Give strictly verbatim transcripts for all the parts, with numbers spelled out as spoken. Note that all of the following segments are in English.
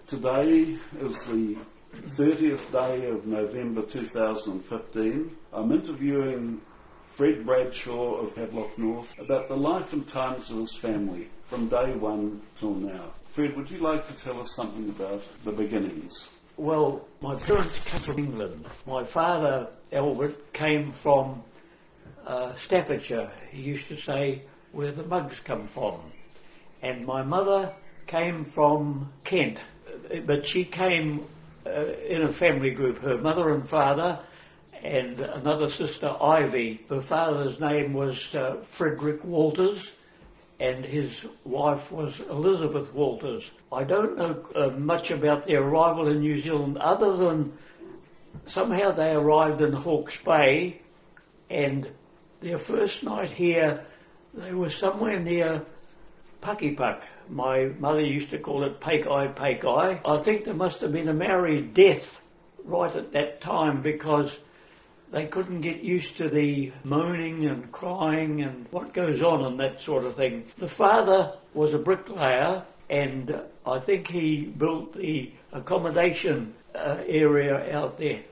Today is the thirtieth day of November two thousand fifteen. I'm interviewing Fred Bradshaw of Havelock North about the life and times of his family from day one till now. Fred, would you like to tell us something about the beginnings? Well, my parents came from England. My father, Albert, came from uh, Staffordshire. He used to say, where the mugs come from. And my mother came from Kent, but she came uh, in a family group. Her mother and father and another sister, Ivy. Her father's name was uh, Frederick Walters, and his wife was Elizabeth Walters. I don't know uh, much about their arrival in New Zealand, other than somehow they arrived in Hawke's Bay, and their first night here, they were somewhere near Puckypuck. My mother used to call it Pake-Eye, Pake-Eye. I think there must have been a Maori death right at that time, because they couldn't get used to the moaning and crying and what goes on and that sort of thing. The father was a bricklayer, and I think he built the accommodation uh, area out there,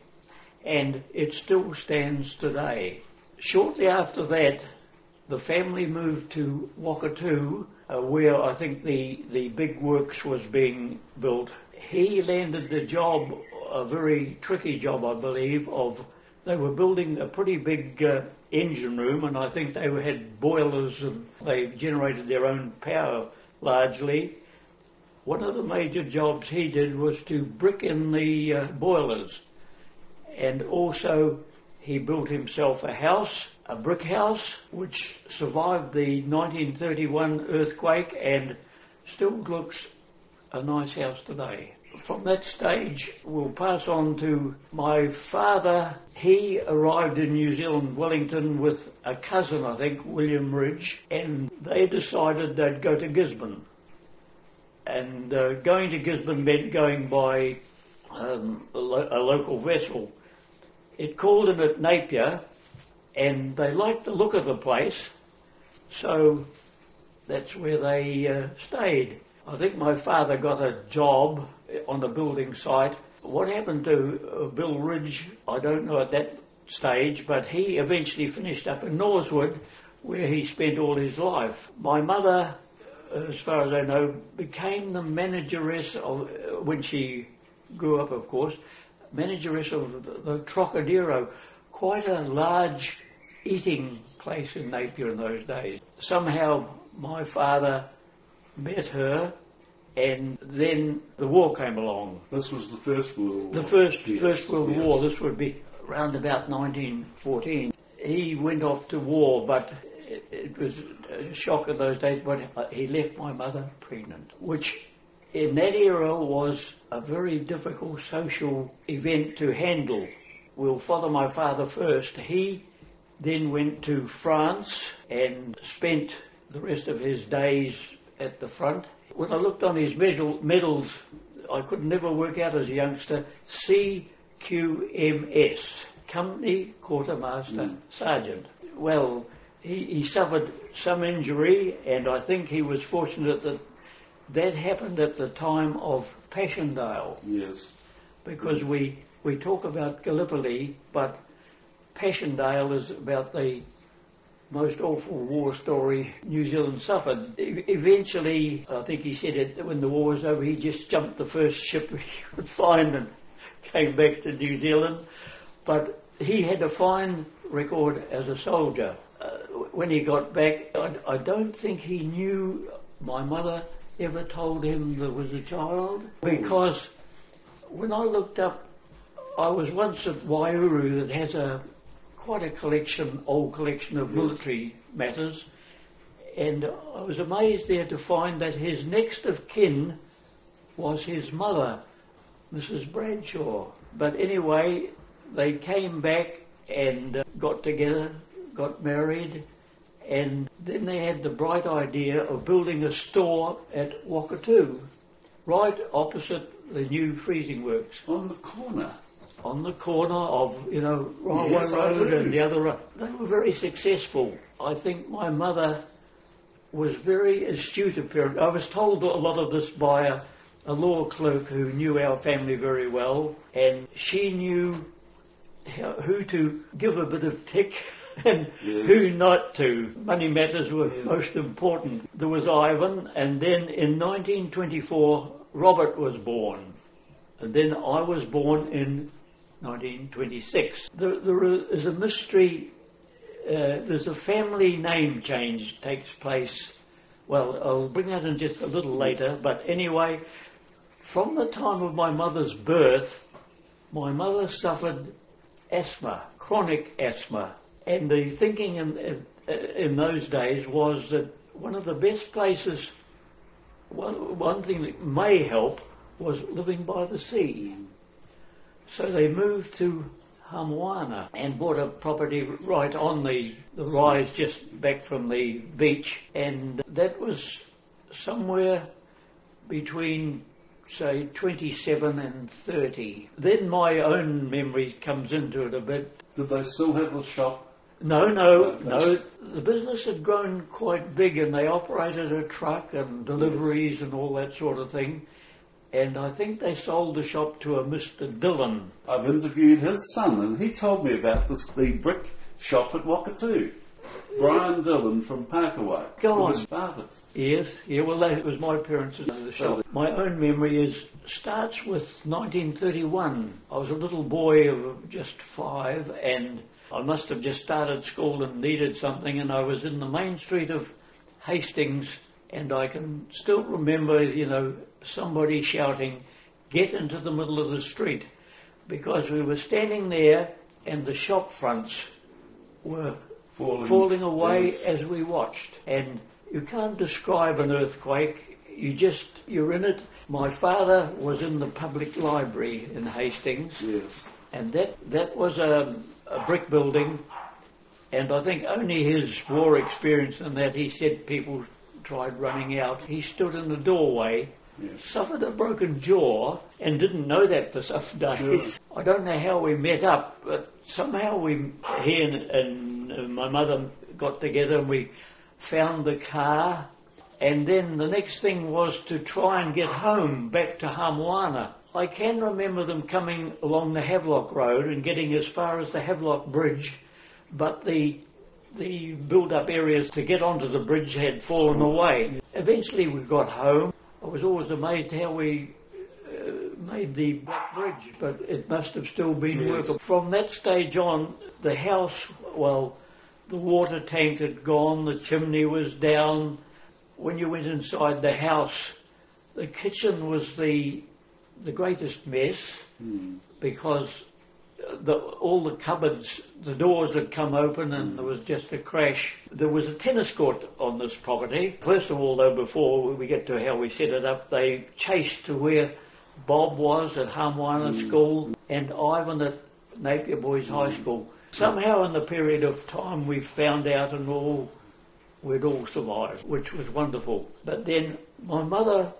and it still stands today. Shortly after that, the family moved to Wakatū, uh, where I think the, the big works was being built. He landed the job, a very tricky job, I believe, of they were building a pretty big uh, engine room, and I think they had boilers and they generated their own power largely. One of the major jobs he did was to brick in the uh, boilers, and also he built himself a house, a brick house, which survived the nineteen thirty-one earthquake and still looks a nice house today. From that stage, we'll pass on to my father. He arrived in New Zealand, Wellington, with a cousin, I think, William Ridge, and they decided they'd go to Gisborne. And uh, going to Gisborne meant going by um, a, lo- a local vessel. It called in at Napier, and they liked the look of the place, so that's where they uh, stayed. I think my father got a job on the building site. What happened to uh, Bill Ridge, I don't know at that stage, but he eventually finished up in Northwood, where he spent all his life. My mother, as far as I know, became the manageress of, uh, when she grew up, of course, manageress of the, the Trocadero, quite a large eating place in Napier in those days. Somehow my father met her, and then the war came along. This was the First World War. The First, yes. first World yes. War. This would be around about nineteen fourteen. He went off to war, but it, it was a shock in those days, but he left my mother pregnant, which in that era was a very difficult social event to handle. We'll follow my father first. He then went to France and spent the rest of his days at the front. When I looked on his medal, medals, I could never work out as a youngster, C Q M S, Company Quartermaster mm. Sergeant. Well, he, he suffered some injury, and I think he was fortunate that that happened at the time of Passchendaele. Yes. Because we, we talk about Gallipoli, but Passchendaele is about the most awful war story New Zealand suffered. E- eventually, I think he said it, when the war was over, he just jumped the first ship he could find and came back to New Zealand. But he had a fine record as a soldier. Uh, when he got back, I, I don't think he knew my mother ever told him there was a child, because when I looked up, I was once at Waiouru, that has a quite a collection, old collection of military matters, and I was amazed there to find that his next of kin was his mother, Missus Bradshaw. But anyway, they came back and uh, got together, got married, and then they had the bright idea of building a store at Wakatū, right opposite the new freezing works. On the corner? On the corner of, you know, Railway yes, Road and the other road. They were very successful. I think my mother was very astute a parent. I was told a lot of this by a, a law clerk who knew our family very well, and she knew how, who to give a bit of tick and yes. who not to. Money matters were yes. most important. There was Ivan, and then in nineteen twenty-four, Robert was born. And then I was born in nineteen twenty-six. There, there is a mystery. Uh, there's a family name change takes place. Well, I'll bring that in just a little later. But anyway, from the time of my mother's birth, my mother suffered asthma, chronic asthma. And the thinking in, in, in those days was that one of the best places, one, one thing that may help, was living by the sea. So they moved to Hamwana and bought a property right on the, the rise just back from the beach, and that was somewhere between, say, twenty-seven and thirty. Then my own memory comes into it a bit. Did they still have the shop? No, no, no. The business had grown quite big, and they operated a truck and deliveries yes. and all that sort of thing. And I think they sold the shop to a Mister Dillon. I've interviewed his son, and he told me about this, the brick shop at Wakatu. Brian Dillon from Parkaway. Go on. His father. Yes, yeah, well, that was my parents' the shop. My own memory is starts with nineteen thirty-one. I was a little boy of just five, and I must have just started school and needed something, and I was in the main street of Hastings, and I can still remember, you know, somebody shouting, "Get into the middle of the street," because we were standing there and the shop fronts were falling, falling away yes. as we watched. And you can't describe an earthquake, you just, you're in it. My father was in the public library in Hastings, yes. and that, that was a, a brick building, and I think only his war experience and that, he said people tried running out. He stood in the doorway, yes. suffered a broken jaw, and didn't know that for some days. Sure. I don't know how we met up, but somehow we, he and, and my mother got together and we found the car, and then the next thing was to try and get home back to Hamwana. I can remember them coming along the Havelock Road and getting as far as the Havelock Bridge, but the the build-up areas to get onto the bridge had fallen away. Eventually we got home. I was always amazed how we uh, made the Black Bridge, but it must have still been yes. workable. From that stage on, the house, well, the water tank had gone, the chimney was down. When you went inside the house, the kitchen was the the greatest mess mm. because the, all the cupboards, the doors had come open and there was just a crash. There was a tennis court on this property. First of all, though, before we get to how we set it up, they chased to where Bob was at Hamwana mm. School and Ivan at Napier Boys mm. High School. Somehow in the period of time we found out and all we'd all survived, which was wonderful. But then my mother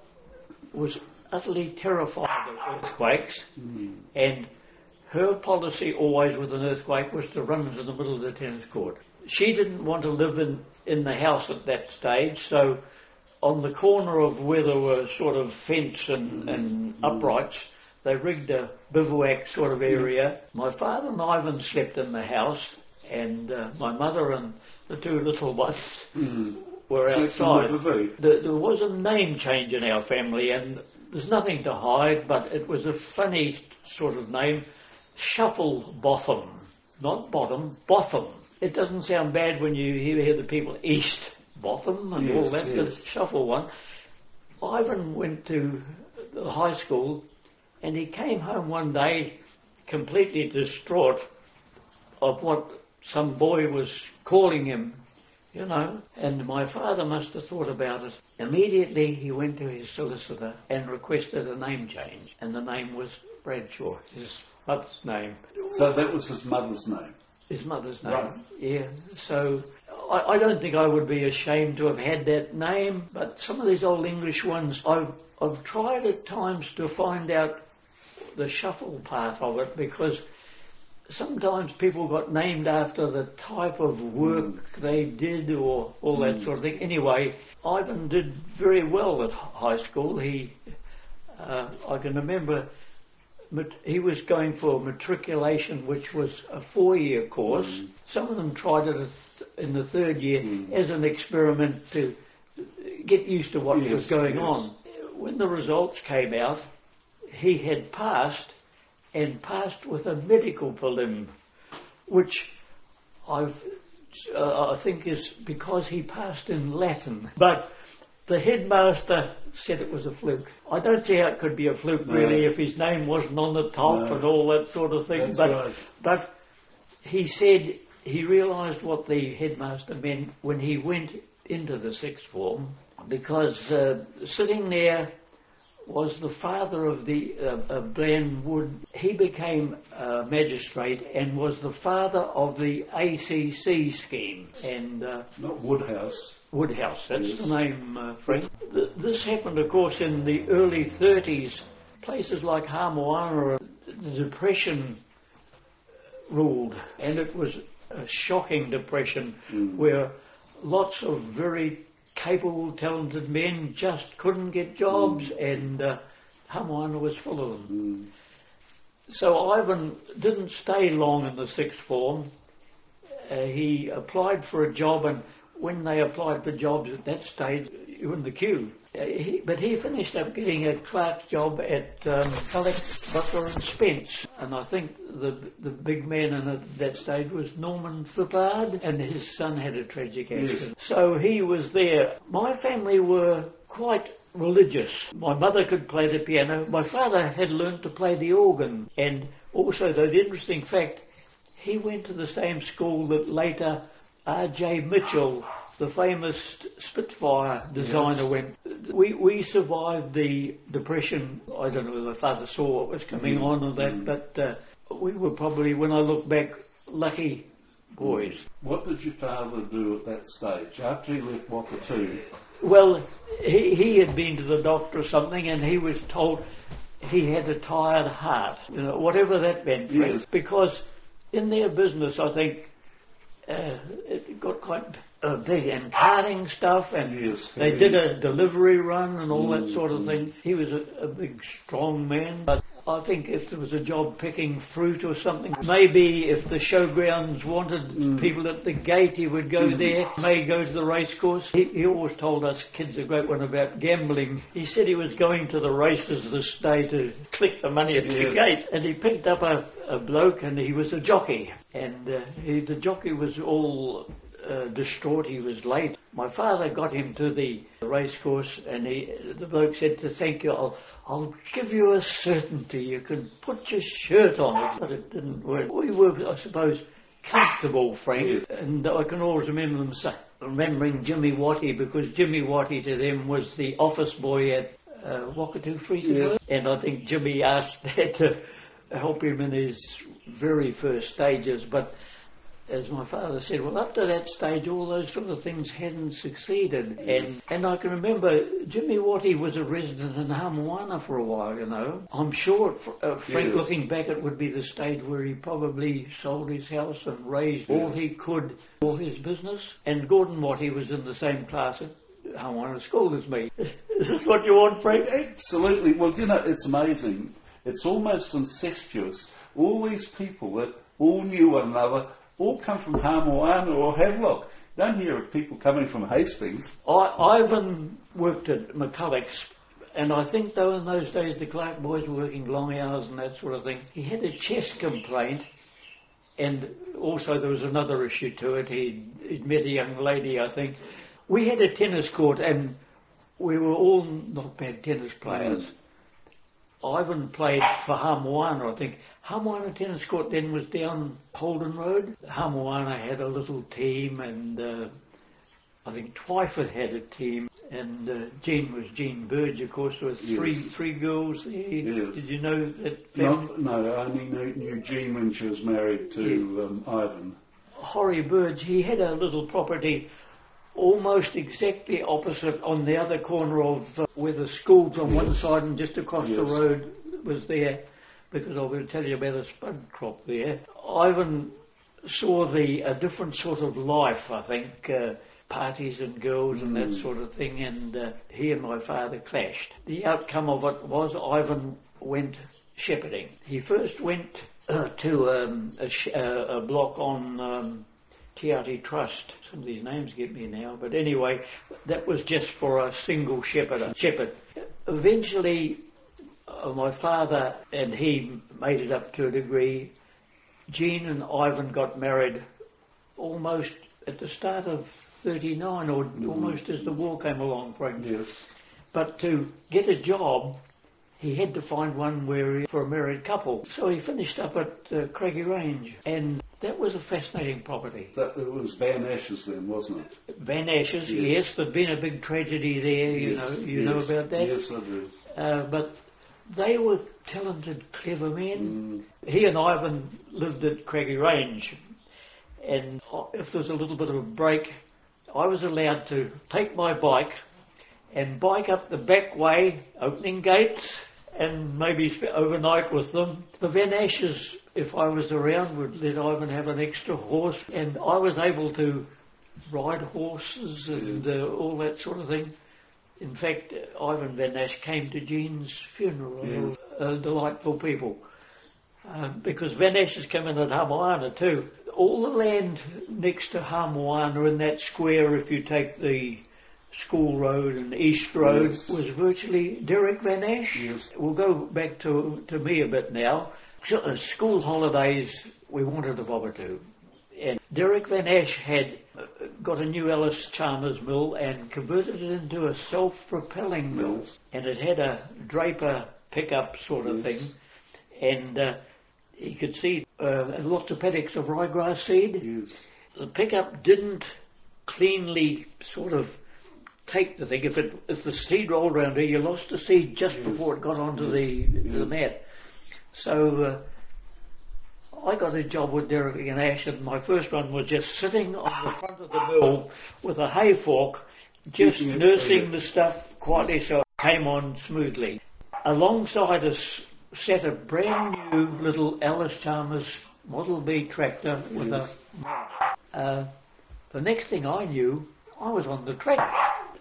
was utterly terrified of earthquakes, mm. and her policy always with an earthquake was to run into the middle of the tennis court. She didn't want to live in, in the house at that stage, so on the corner of where there were sort of fence and, mm. and uprights, they rigged a bivouac sort of area. My father and Ivan slept in the house, and uh, my mother and the two little ones mm. were outside. The there, there was a name change in our family, and there's nothing to hide, but it was a funny sort of name. Shuffle Botham. Not Bottom, Botham. It doesn't sound bad when you hear, hear the people East Botham and yes, all that, yes. but Shuffle one. Ivan went to the high school, and he came home one day completely distraught of what some boy was calling him, you know, and my father must have thought about it. Immediately he went to his solicitor and requested a name change, and the name was Bradshaw, his mother's name. So that was his mother's name? His mother's name, right. yeah. So I, I don't think I would be ashamed to have had that name, but some of these old English ones, I've, I've tried at times to find out the shuffle part of it, because sometimes people got named after the type of work mm. they did or all that mm. sort of thing. Anyway, Ivan did very well at high school. He Uh, I can remember mat- he was going for matriculation, which was a four-year course. Mm. Some of them tried it th- in the third year mm. as an experiment to get used to what yes, was going yes. on. When the results came out, he had passed, and passed with a medical prelim, which I've, uh, I think is because he passed in Latin. But the headmaster said it was a fluke. I don't see how it could be a fluke no. really if his name wasn't on the top no. and all that sort of thing. That's but, right. but he said he realised what the headmaster meant when he went into the sixth form, because uh, sitting there was the father of the uh, of Glenn Wood. He became a magistrate and was the father of the A C C scheme. And uh, not Woodhouse. Woodhouse, that's yes. the name, uh, Frank. Th- this happened, of course, in the early thirties. Places like Hamoana, the depression ruled, and it was a shocking depression mm. where lots of very capable, talented men just couldn't get jobs, mm. and uh, Hamoana was full of them. Mm. So Ivan didn't stay long in the sixth form. Uh, he applied for a job, and when they applied for jobs at that stage, you were in the queue. Uh, he, but he finished up getting a clerk's job at um, Culloch, Butler and Spence. And I think the the big man in it at that stage was Norman Fippard, and his son had a tragic accident. Yes. So he was there. My family were quite religious. My mother could play the piano. My father had learnt to play the organ. And also, though, the interesting fact, he went to the same school that later R J Mitchell, the famous Spitfire designer, yes. went. We we survived the depression. I don't know whether my father saw what was coming mm. on and that, mm. but uh, we were probably, when I look back, lucky boys. What did your father do at that stage, after he left Wakatu? Well, he, he had been to the doctor or something, and he was told he had a tired heart, you know, whatever that meant. Yes. Because in their business, I think, Uh, it got quite uh, big, and carting stuff, and yes, they did a delivery run and all mm, that sort of mm. thing. He was a, a big, strong man, but I think if there was a job picking fruit or something, maybe if the showgrounds wanted mm. people at the gate, he would go mm. there, may go to the racecourse. He, he always told us kids a great one about gambling. He said he was going to the races this day to collect the money at yes. the gate, and he picked up a, a bloke, and he was a jockey. And uh, he, the jockey was all uh, distraught. He was late. My father got him to the racecourse, and he, the bloke said, to thank you, I'll, I'll give you a certainty. You can put your shirt on it. But it didn't work. We were, I suppose, comfortable, Frank. And I can always remember them say, remembering Jimmy Watty, because Jimmy Watty to them was the office boy at uh, Wakatu Freezersburg. Yes. And I think Jimmy asked that to help him in his very first stages, but as my father said, well, up to that stage all those sort of things hadn't succeeded. And and I can remember Jimmy Watty was a resident in Hamoana for a while, you know. I'm sure, uh, Frank, yes. looking back, it would be the stage where he probably sold his house and raised yes. all he could for his business. And Gordon Watty was in the same class at Hamoana School as me. Is this what you want, Frank? Absolutely. Well, you know, it's amazing. It's almost incestuous. All these people that all knew one another all come from Hamoana or Havelock. Don't hear of people coming from Hastings. I, Ivan worked at McCulloch's, and I think, though, in those days the Clark boys were working long hours and that sort of thing. He had a chest complaint, and also there was another issue to it. He'd, he'd met a young lady, I think. We had a tennis court, and we were all not bad tennis players. Mm. Ivan played for Hamoana, I think. Hamoana Tennis Court then was down Holden Road. Hamoana had a little team, and uh, I think Twyford had a team. And uh, Jean was Jean Burge, of course. There were three yes. three girls there. Yes. Did you know that family? No, no, I only knew, knew Jean when she was married to yeah. um, Ivan. Horry Burge, he had a little property almost exactly opposite on the other corner of uh, where the school's on yes. one side, and just across yes. the road was there, because I will tell you about a spud crop there. Ivan saw the a different sort of life, I think. Uh, parties and girls and that sort of thing, and uh, he and my father clashed. The outcome of it was Ivan went shepherding. He first went uh, to um, a, sh- uh, a block on um, Te Ati Trust. Some of these names get me now, but anyway, that was just for a single shepherd. shepherd. Eventually, uh, my father and he made it up to a degree. Jean and Ivan got married almost at the start of thirty-nine, or mm. almost as the war came along, Frank. Yes. But to get a job, he had to find one where he, for a married couple. So he finished up at uh, Craigie Range, and that was a fascinating property. That, it was Van Ashes then, wasn't it? Van Ashes, yes. yes. There'd been a big tragedy there, you yes. know you yes. know about that? Yes, I do. Uh, but they were talented, clever men. Mm. He and Ivan lived at Craigie Range, and if there was a little bit of a break, I was allowed to take my bike and bike up the back way, opening gates, and maybe spend overnight with them. The Van Ashes, if I was around, would let Ivan have an extra horse, and I was able to ride horses and uh, all that sort of thing. In fact, uh, Ivan Van Ash came to Jean's funeral. Yes. Uh, delightful people. Uh, because Van Ashes came in at Hamoana too. All the land next to Hamoana in that square, if you take the School Road and East Road, yes. was virtually Derek Van Ash. Yes. We'll go back to to me a bit now. So, uh, school holidays, we wanted to bother to. And Derek Van Ash had uh, got a new Ellis Chalmers mill and converted it into a self-propelling mill. Yes. And it had a Draper pickup sort of yes. thing. And uh, you could see uh, lots of paddocks of ryegrass seed. Yes. The pickup didn't cleanly sort of take the thing. If it if the seed rolled around here, you lost the seed just yes. before it got onto yes. the, yes. the mat. So uh, I got a job with Derek Van Ash, and my first one was just sitting on the front of the mill with a hay fork, just Keeping nursing the stuff quietly so it came on smoothly. Alongside us sat a brand new little Ellis Chalmers Model B tractor with yes. a... Uh, the next thing I knew, I was on the track.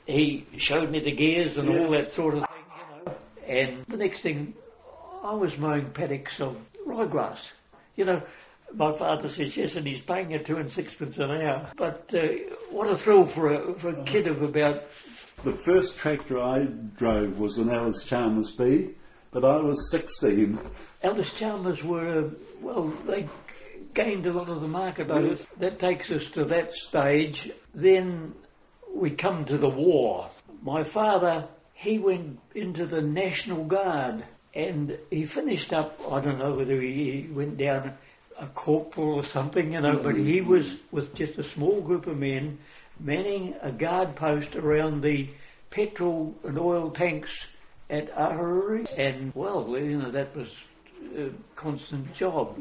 He showed me the gears and yes. all that sort of thing, you know. And the next thing, I was mowing paddocks of ryegrass. You know, my father says yes, and he's paying you two and sixpence an hour. But uh, what a thrill for a, for a kid of about... The first tractor I drove was an Ellis Chalmers B, but I was sixteen. Ellis Chalmers were, well, they gained a lot of the market. Yes. That takes us to that stage. Then we come to the war. My father, he went into the National Guard, and he finished up, I don't know whether he went down a corporal or something, you know, but he was with just a small group of men manning a guard post around the petrol and oil tanks at Ahuriri, and well, you know, that was a constant job.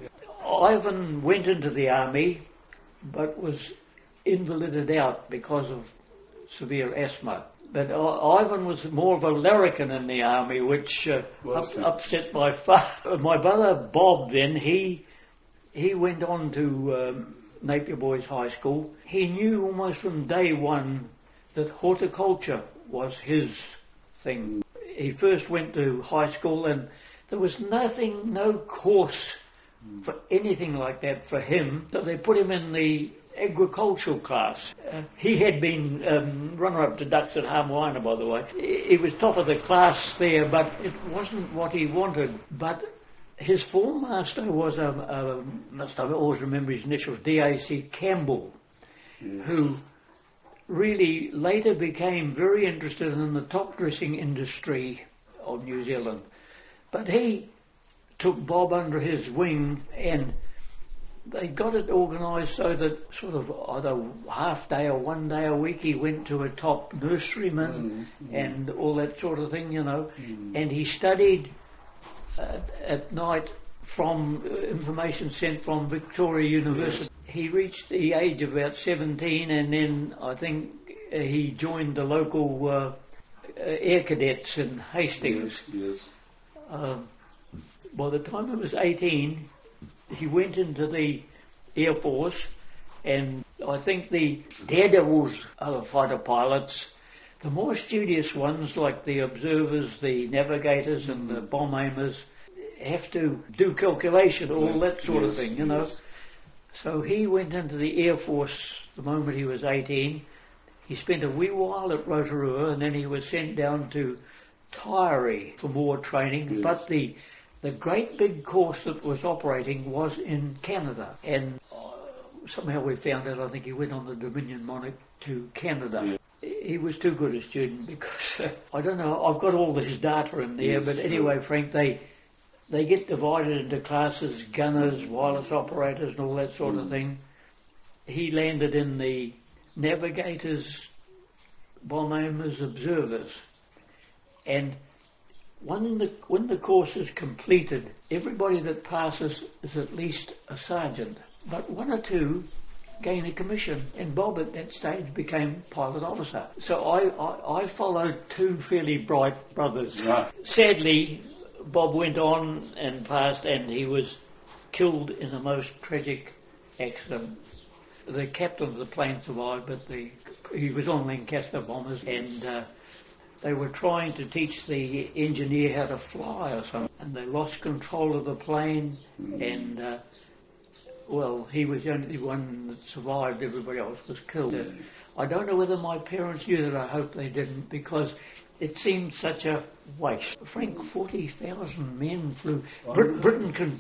Ivan went into the army, but was invalided out because of severe asthma. But uh, Ivan was more of a larrikin in the army, which uh, up, upset my father. My brother Bob then, he he went on to um, Napier Boys High School. He knew almost from day one that horticulture was his thing. He first went to high school, and there was nothing, no course for anything like that for him. So they put him in the agricultural class. Uh, he had been um, runner-up to ducks at Hamoana, by the way. He was top of the class there, but it wasn't what he wanted. But his form master was a, a must I always remember his initials, D A C Campbell, yes. who really later became very interested in the top dressing industry of New Zealand. But he took Bob under his wing, and they got it organised so that sort of either half day or one day a week he went to a top nurseryman mm, mm. and all that sort of thing, you know. Mm. And he studied uh, at night from uh, information sent from Victoria University. Yes. He reached the age of about seventeen, and then I think uh, he joined the local uh, uh, air cadets in Hastings. Yes, yes. Uh, by the time he was eighteen, he went into the Air Force, and I think the daredevils are the fighter pilots. The more studious ones, like the observers, the navigators and the bomb aimers, have to do calculation, all that sort yes, of thing, you yes. know. So he went into the Air Force the moment he was eighteen. He spent a wee while at Rotorua, and then he was sent down to Taieri for more training. Yes. But the the great big course that was operating was in Canada. And uh, somehow we found out, I think he went on the Dominion Monarch to Canada. Yes. He was too good a student because, uh, I don't know, I've got all this data in there, yes, but anyway, Frank, they they get divided into classes, gunners, wireless operators and all that sort mm. of thing. He landed in the navigators, bomb aimers, observers. And when the, when the course is completed, everybody that passes is at least a sergeant, but one or two gain a commission, and Bob at that stage became pilot officer. So I, I, I followed two fairly bright brothers. Yeah. Sadly, Bob went on and passed, and he was killed in the most tragic accident. The captain of the plane survived, but the, he was on Lancaster bombers, and uh, they were trying to teach the engineer how to fly or something, and they lost control of the plane, and uh, well, he was the only one that survived, everybody else was killed. Yeah. I don't know whether my parents knew that, I hope they didn't, because it seemed such a waste. Frank, forty thousand men flew. Brit- Britain con-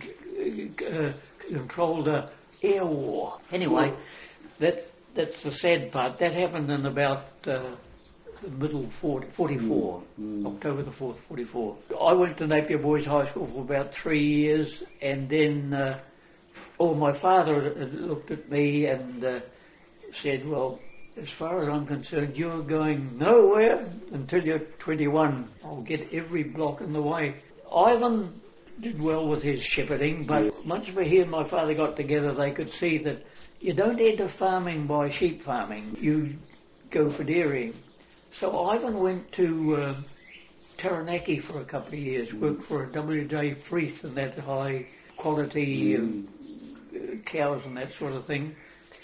uh, controlled a air war. Anyway, that that's the sad part. That happened in about uh, the middle forty, forty-four, mm. October the fourth, forty-four. I went to Napier Boys High School for about three years, and then uh, oh, my father looked at me and uh, said, well, as far as I'm concerned, you're going nowhere until you're twenty-one. I'll get every block in the way. Ivan did well with his shepherding, but yeah. Once he and my father got together, they could see that you don't enter farming by sheep farming. You go for dairying. So Ivan went to uh, Taranaki for a couple of years, mm. worked for a W J Freeth and that high quality mm. uh, cows and that sort of thing.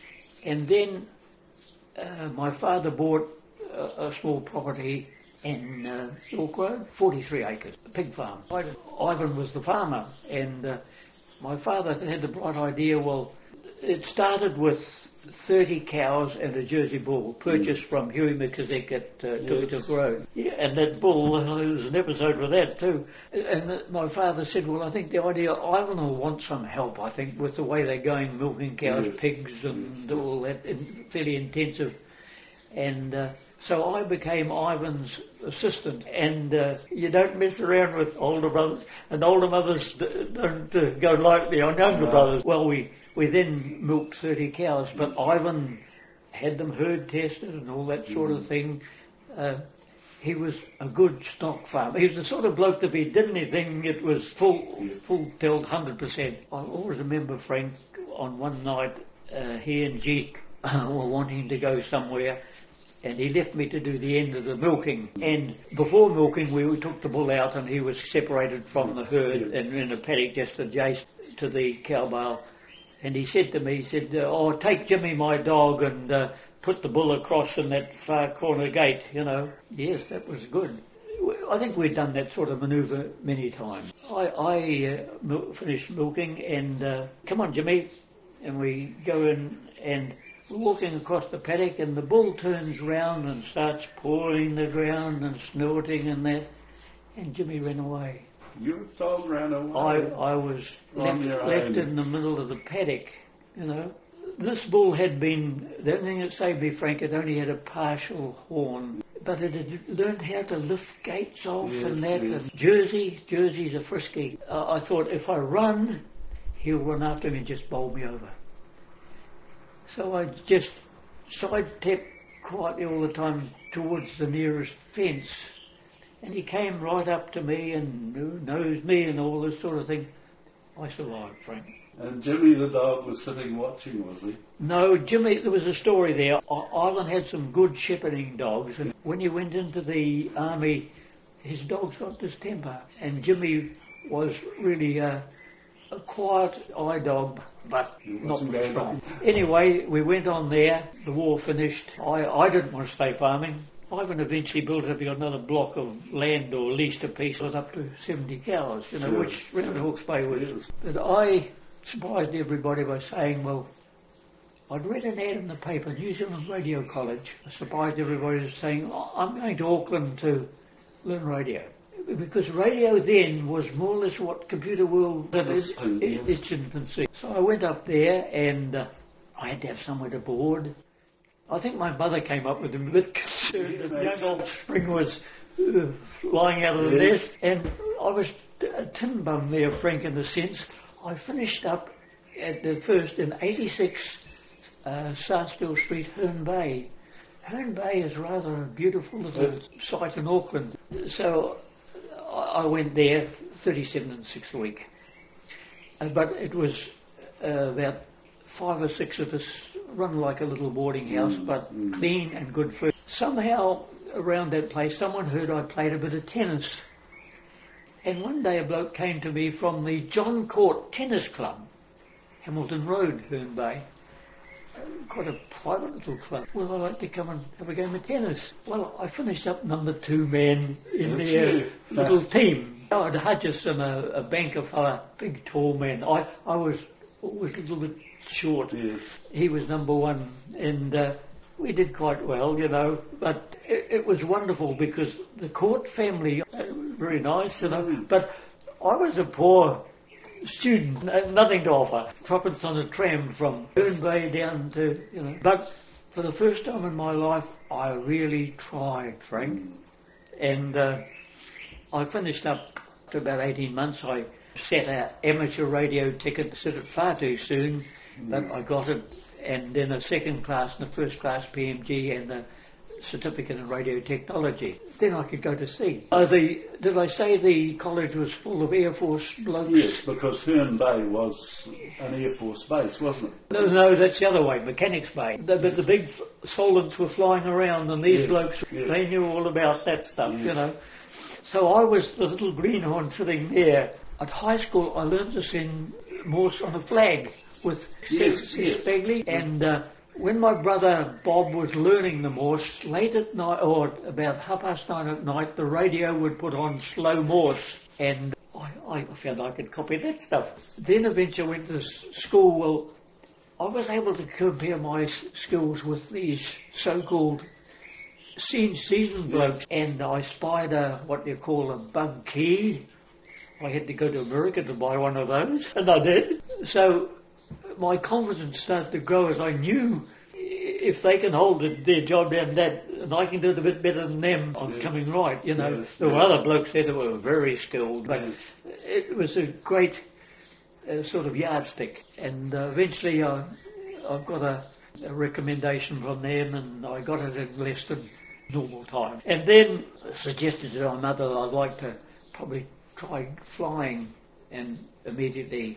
And then Uh, my father bought a, a small property in uh, York Road, forty-three acres, a pig farm. Ivan was the farmer, and uh, my father had the bright idea, well, it started with thirty cows and a Jersey bull purchased mm. from Huey McKissick at uh, Tukitook yes. Road. Yeah, and that bull, there was an episode with that too. And uh, my father said, well, I think the idea, Ivan will want some help, I think, with the way they're going, milking cows, yes. pigs and yes. all that, in, fairly intensive. And uh, so I became Ivan's assistant, and uh, you don't mess around with older brothers, and older mothers d- don't uh, go lightly on younger no. brothers. Well, we, we then milked thirty cows, but Ivan had them herd tested and all that sort mm. of thing. Uh, he was a good stock farmer. He was the sort of bloke that if he did anything, it was full, full tilt, one hundred percent. I always remember Frank, on one night, uh, he and Jeet uh, were wanting to go somewhere, and he left me to do the end of the milking. And before milking, we took the bull out, and he was separated from the herd and in a paddock just adjacent to the cow bale. And he said to me, he said, oh, take Jimmy, my dog, and uh, put the bull across in that far corner gate, you know. Yes, that was good. I think we'd done that sort of manoeuvre many times. I, I uh, mil- finished milking, and uh, come on, Jimmy. And we go in, and we're walking across the paddock, and the bull turns round and starts pawing the ground and snorting and that, and Jimmy ran away. Your dog ran away? I, I was left, left in the middle of the paddock, you know. This bull had been, the only thing that saved me, Frank, it only had a partial horn, but it had learned how to lift gates off yes, and that. Yes. And Jersey, Jersey's a frisky. Uh, I thought, if I run, he'll run after me and just bowl me over. So I just side-stepped quietly all the time towards the nearest fence, and he came right up to me and nosed me and all this sort of thing. I survived, Frank. And Jimmy the dog was sitting watching, was he? No, Jimmy, there was a story there. Ivan had some good shepherding dogs, and when he went into the army, his dogs got distemper, and Jimmy was really uh, a quiet eye dog, but It not wasn't very going strong. on. Anyway, we went on there, the war finished. I, I didn't want to stay farming. Ivan eventually built up another block of land or leased a piece with up to seventy cows, you know, Sure. which round Hawke's Bay was. Yes. But I surprised everybody by saying, well, I'd read an ad in the paper, New Zealand Radio College. I surprised everybody by saying, oh, I'm going to Auckland to learn radio. Because radio then was more or less what computer world is in Yes. its infancy. So I went up there and uh, I had to have somewhere to board. I think my mother came up with a bit concerned that the young offspring was uh, flying out of the Yes. nest. And I was a tin bum there, Frank, in a sense. I finished up at the first in eighty-six, uh, Sarsfield Street, Herne Bay. Herne Bay is rather a beautiful little site in Auckland. So I went there thirty-seven and six a week. Uh, but it was uh, about five or six of us, run like a little boarding house, Mm, but mm. clean and good food. Somehow around that place, someone heard I played a bit of tennis. And one day a bloke came to me from the John Court Tennis Club, Hamilton Road, Herne Bay. Quite a private little club. Well, I'd like to come and have a game of tennis. Well, I finished up number two man in That's their you. little team. I had Hutchison, a, a banker fella, big tall man. I, I was was a little bit short. Yes. He was number one, and uh, we did quite well, you know. But it, it was wonderful because the Court family, uh, very nice, you know. Mm. But I was a poor student, n- nothing to offer. Tuppence on a tram from Herne Bay down to, you know. But for the first time in my life, I really tried, Frank. And uh, I finished up to about eighteen months. I set an amateur radio ticket, set it far too soon, but I got it, and then a second class and a first class P M G and a certificate in radio technology. Then I could go to sea. Uh, the, did I say the college was full of Air Force blokes? Yes, because Herne Bay was an Air Force base, wasn't it? No, no, that's the other way, Mechanics Bay. The, but the big f- Solents were flying around, and these Yes, blokes, yes. they knew all about that stuff, Yes. you know. So I was the little greenhorn sitting there. At high school, I learned to sing Morse on a flag with Yes, Steve yes. Spegley. And uh, when my brother Bob was learning the Morse, late at night, or about half past nine at night, the radio would put on slow Morse. And I, I found I could copy that stuff. Then eventually I went to s- school. Well, I was able to compare my s- skills with these so-called seen seasoned blokes, and I spied a, what you call a bug key. I had to go to America to buy one of those, and I did. So my confidence started to grow as I knew if they can hold it, their job down that, and I can do it a bit better than them, I'm Yes. coming right, you know. Yes, There were yes. other blokes there that were very skilled, but Yes. it was a great uh, sort of yardstick. And uh, eventually I, I got a, a recommendation from them, and I got it in less than normal time. And then suggested to my mother that I'd like to probably try flying, and immediately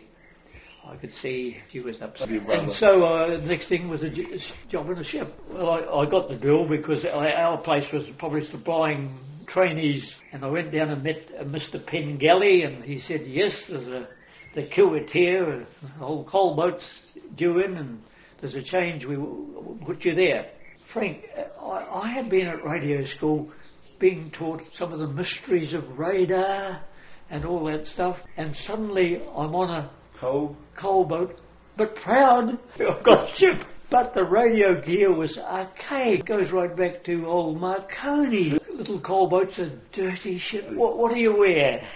I could see she was upset. Your brother. And so uh, the next thing was a j- job in a ship. Well, I, I got the drill because I, our place was probably supplying trainees, and I went down and met uh, Mister Pengelly, and he said, yes, there's a the Kiwit here, the whole coal boat's due in, and there's a change, we will put you there. Frank, I, I had been at radio school being taught some of the mysteries of radar and all that stuff, and suddenly I'm on a Coal? coal boat, but proud, I've got a ship. But the radio gear was archaic. It goes right back to old Marconi. Little coal boats are dirty shit. What, what do you wear?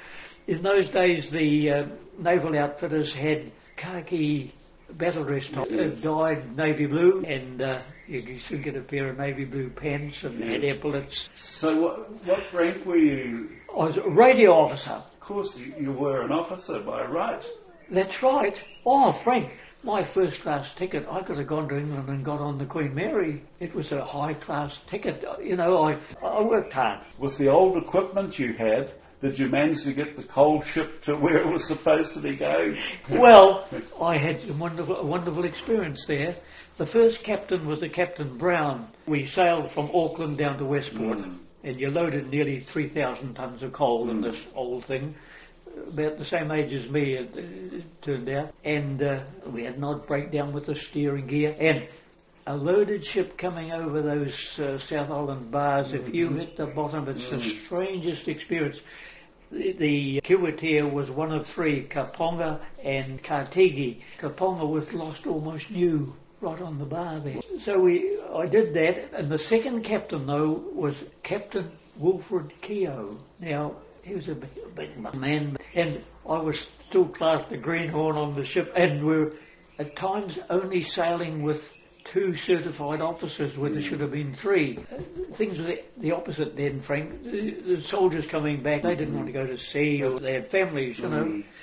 In those days, the uh, naval outfitters had khaki battle dress top, uh, dyed navy blue, and uh, you could soon get a pair of navy blue pants and had Yes. epaulets. So what, what rank were you? I was a radio officer. Of course, you, you were an officer by right. That's right. Oh, Frank, my first class ticket, I could have gone to England and got on the Queen Mary. It was a high class ticket. You know, I, I worked hard. With the old equipment you had, did you manage to get the coal ship to where it was supposed to be going? Well, I had some wonderful, a wonderful experience there. The first captain was the Captain Brown. We sailed from Auckland down to Westport, Mm. and you loaded nearly three thousand tonnes of coal in this old thing. about the same age as me, it, it turned out. And uh, we had an odd breakdown with the steering gear. And a loaded ship coming over those uh, South Island bars, mm-hmm. if you hit the bottom, it's mm-hmm. the strangest experience. The, the Kiwitea was one of three, Kaponga and Kartigi. Kaponga was lost almost new, right on the bar there. So we, I did that, and the second captain, though, was Captain Wilfred Keogh. Now, he was a big, big man, and I was still classed a greenhorn on the ship, and we were at times only sailing with two certified officers where there should have been three. Uh, things were the, the opposite then, Frank. The, the soldiers coming back, they didn't want to go to sea, or they had families, you know. Mm.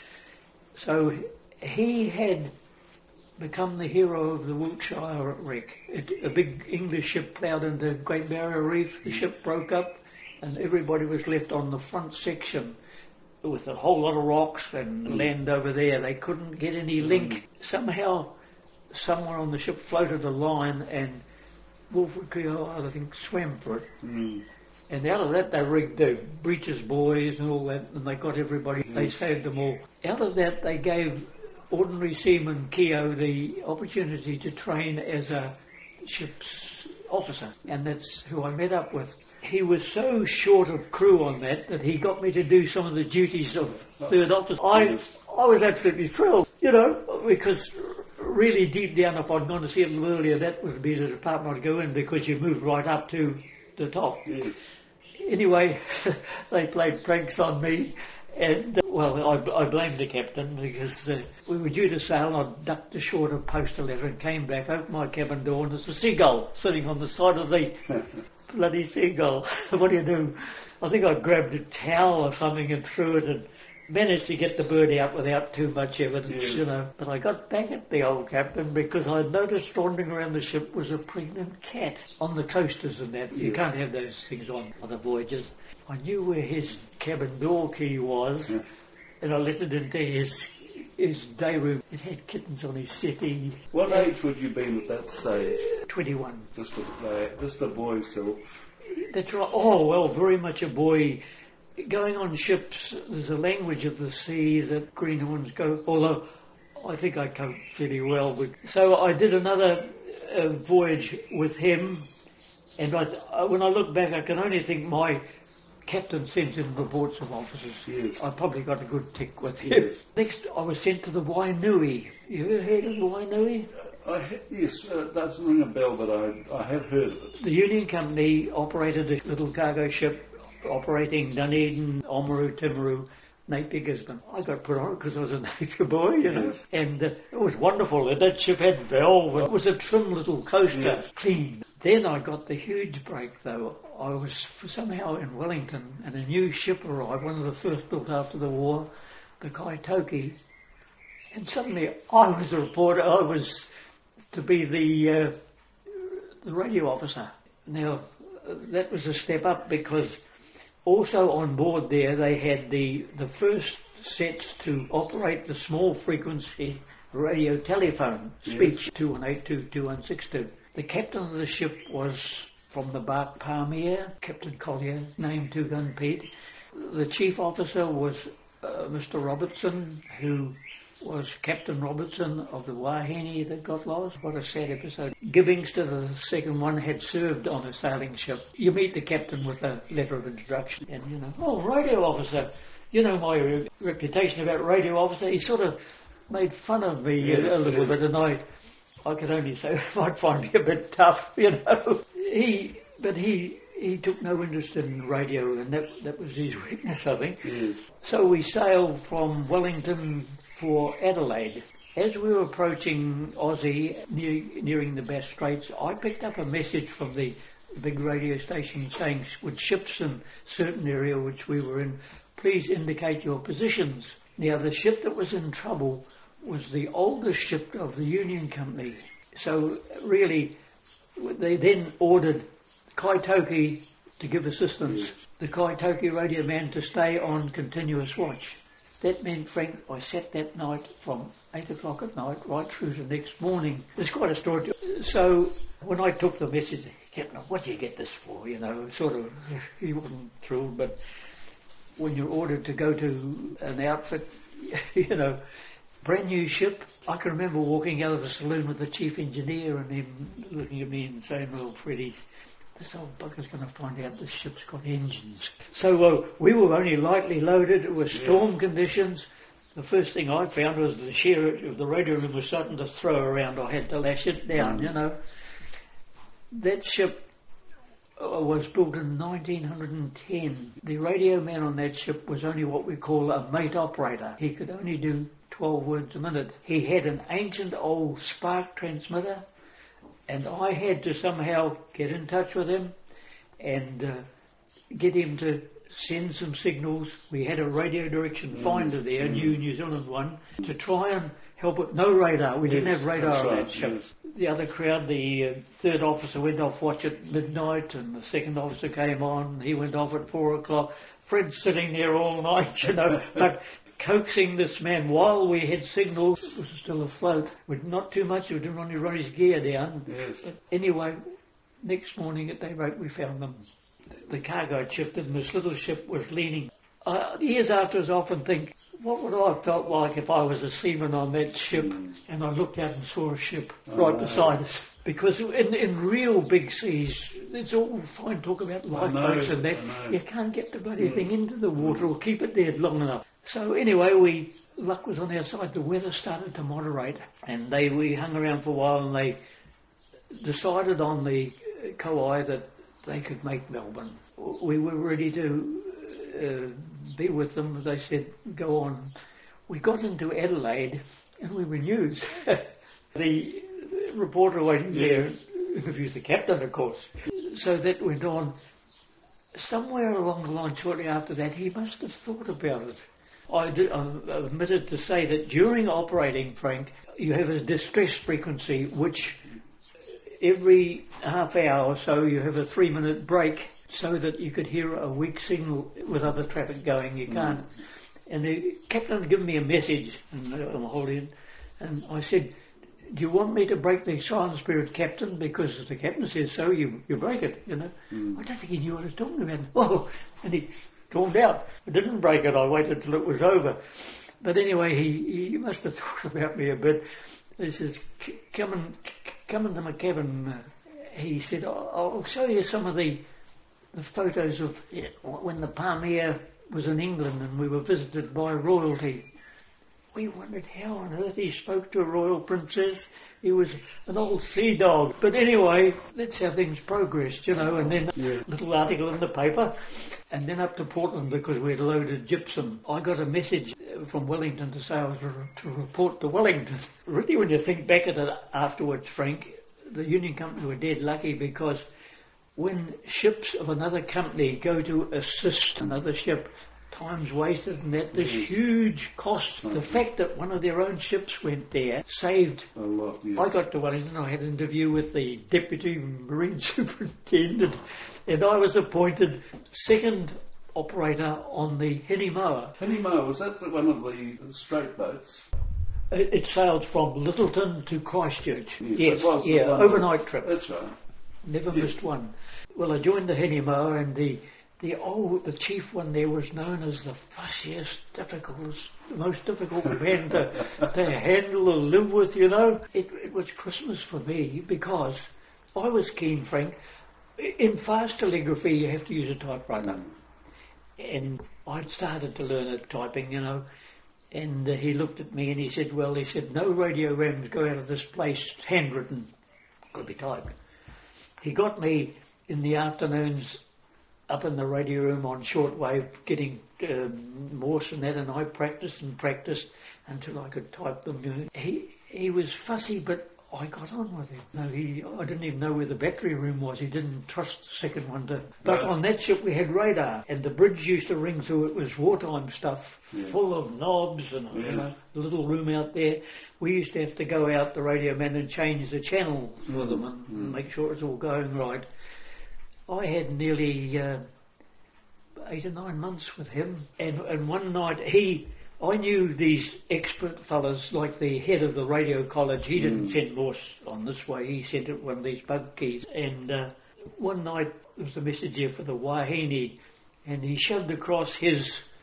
So he had become the hero of the Wiltshire wreck. It, a big English ship ploughed into Great Barrier Reef. The ship broke up, and everybody was left on the front section with a whole lot of rocks and mm. land over there. They couldn't get any link. Mm. Somehow, somewhere on the ship floated a line, and Wilfred Keogh, I think, swam for it. Mm. And out of that, they rigged the breeches buoys and all that, and they got everybody, mm. they saved them all. Out of that, they gave ordinary seaman Keogh the opportunity to train as a ship's officer, and that's who I met up with. He was so short of crew on that that he got me to do some of the duties of third officer. I, I was absolutely thrilled, you know, because really deep down, if I'd gone to see it a little earlier, that would be the department I'd go in, because you moved right up to the top. Yes. Anyway, they played pranks on me, and uh, well, I, I blamed the captain, because uh, we were due to sail, and I ducked ashore to post a letter and came back, opened my cabin door, and there's a seagull sitting on the side of the bloody seagull. What do you do? I think I grabbed a towel or something and threw it, and managed to get the bird out without too much evidence, yes. you know. But I got back at the old captain because I noticed wandering around the ship was a pregnant cat on the coasters and that. Yeah. You can't have those things on other voyages. I knew where his cabin door key was, yeah. and I let it into his his day room. It had kittens on his settee. What and age would you been at that stage? twenty-one. Just a, uh, just a boy still. That's right. Oh, well, very much a boy. Going on ships, there's a language of the sea that greenhorns go, although I think I cope fairly well with. So I did another uh, voyage with him, and I, uh, when I look back, I can only think my captain sent in reports of officers. Yes. I probably got a good tick with him. Yes. Next, I was sent to the Wainui. You ever heard of the Wainui? Uh, I ha- yes, uh, it doesn't ring a bell, but I, I have heard of it. The Union Company operated a little cargo ship operating Dunedin, Oamaru, Timaru, Napier, Gisborne. I got put on it because I was a Napier boy, you know, yes. and uh, it was wonderful. And that ship had valve, and it was a trim little coaster, yes. clean. Then I got the huge break, though. I was somehow in Wellington, and a new ship arrived, one of the first built after the war, the Kaitoki, and suddenly I was a reporter. I was to be the uh, the radio officer. Now, uh, that was a step up, because also on board there they had the, the first sets to operate the small frequency radio telephone speech, yes. two one eight two, two one six two. The captain of the ship was from the barque Palmier, Captain Collier, named Two Gun Pete. The chief officer was uh, Mister Robertson, who was Captain Robertson of the Wahine that got lost. What a sad episode. Gibbingster, the second one, had served on a sailing ship. You meet the captain with a letter of introduction, and you know, oh, radio officer. You know my re- reputation about radio officer. He sort of made fun of me yes, a, a little yes. bit, and I, I could only say I might find me a bit tough, you know. He, but he. He took no interest in radio, and that that was his weakness, I think. Yes. So we sailed from Wellington for Adelaide. As we were approaching Aussie, near, nearing the Bass Straits, I picked up a message from the big radio station saying, with ships in certain area which we were in, please indicate your positions. Now, the ship that was in trouble was the oldest ship of the Union Company. So really, they then ordered Kaitoki to give assistance, yes. the Kaitoki radio man to stay on continuous watch. That meant, Frank, I sat that night from eight o'clock at night right through to the next morning. There's quite a story. So when I took the message, Captain, what do you get this for? You know, sort of, he wasn't thrilled, but when you're ordered to go to an outfit, you know, brand new ship. I can remember walking out of the saloon with the chief engineer and him looking at me and saying, well, Freddie's, this old bugger's going to find out this ship's got engines. So uh, we were only lightly loaded. It was storm yes. conditions. The first thing I found was the shear of the radio room was starting to throw around. I had to lash it down, mm. you know. That ship was built in nineteen ten. The radio man on that ship was only what we call a mate operator. He could only do twelve words a minute. He had an ancient old spark transmitter, and I had to somehow get in touch with him and uh, get him to send some signals. We had a radio direction finder there, a mm. new New Zealand one, to try and help it. No radar. We yes, didn't have radar on right, that ship. Yes. The other crowd, the uh, third officer went off watch at midnight, and the second officer came on. He went off at four o'clock. Fred's sitting there all night, you know, but coaxing this man while we had signals was still afloat. With not too much, we didn't want to run his gear down. Yes. But anyway, next morning at daybreak we found them. The cargo had shifted and this little ship was leaning. Uh, years after, I often think, what would I have felt like if I was a seaman on that ship mm. and I looked out and saw a ship oh, right no. beside us? Because in, in real big seas, it's all fine talk about lifeboats and that. You can't get the bloody mm. thing into the water or keep it there long enough. So anyway, we luck was on our side. The weather started to moderate, and they we hung around for a while, and they decided on the Kauai that they could make Melbourne. We were ready to uh, be with them. They said, go on. We got into Adelaide and we were news. The reporter waiting there interviewed the captain, of course. So that went on. Somewhere along the line shortly after that, he must have thought about it. I did, I'm admitted to say that during operating, Frank, you have a distress frequency which every half hour or so you have a three minute break so that you could hear a weak signal with other traffic going. You can't. Mm. And the captain gave me a message, and I'm holding it, and I said, do you want me to break the silent spirit, Captain? Because if the captain says so, you, you break it, you know. Mm. I don't think he knew what I was talking about. Oh, and he stormed out. I didn't break it. I waited till it was over. But anyway, he, he must have thought about me a bit. He says, come and... come into my cabin. He said, I'll show you some of the the photos of when the Palmyra was in England and we were visited by royalty. We wondered how on earth he spoke to a royal princess. He was an old sea dog. But anyway, that's how things progressed, you know, and then yeah. a little article in the paper, and then up to Portland because we had loaded gypsum. I got a message from Wellington to say I was to report to Wellington. Really, when you think back at it afterwards, Frank, the Union Company were dead lucky because when ships of another company go to assist another ship, time's wasted and that, there's huge costs. The fact that one of their own ships went there saved a lot. Yes. I got to Wellington, I had an interview with the Deputy Marine Superintendent, and I was appointed second operator on the Henimoa. Henimoa, was that the, one of the straight boats? It, it sailed from Littleton to Christchurch. Yes, yes it was yeah, overnight trip. That's right. Never yes. missed one. Well, I joined the Henimoa, and the The old, the chief one there was known as the fussiest, difficult, the most difficult man to, to handle or live with, you know. It, it was Christmas for me because I was keen, Frank. In fast telegraphy, you have to use a typewriter. And I'd started to learn it typing, you know. And uh, he looked at me and he said, well, he said, no radiograms go out of this place handwritten. Could be typed. He got me in the afternoons up in the radio room on shortwave, getting um, Morse and that, and I practiced and practiced until I could type them. You know. He he was fussy, but I got on with him. No, he I didn't even know where the battery room was. He didn't trust the second one to. But on that ship we had radar, and the bridge used to ring through. It was wartime stuff, yeah. full of knobs and yeah. you know, the little room out there. We used to have to go out, the radio man, and change the channel for them and mm. make sure it's all going right. I had nearly uh, eight or nine months with him, and, and one night he, I knew these expert fellas, like the head of the radio college. He didn't mm. send Morse on this way, he sent it one of these bug keys. And uh, one night there was a message here for the Wahine, and he shoved across his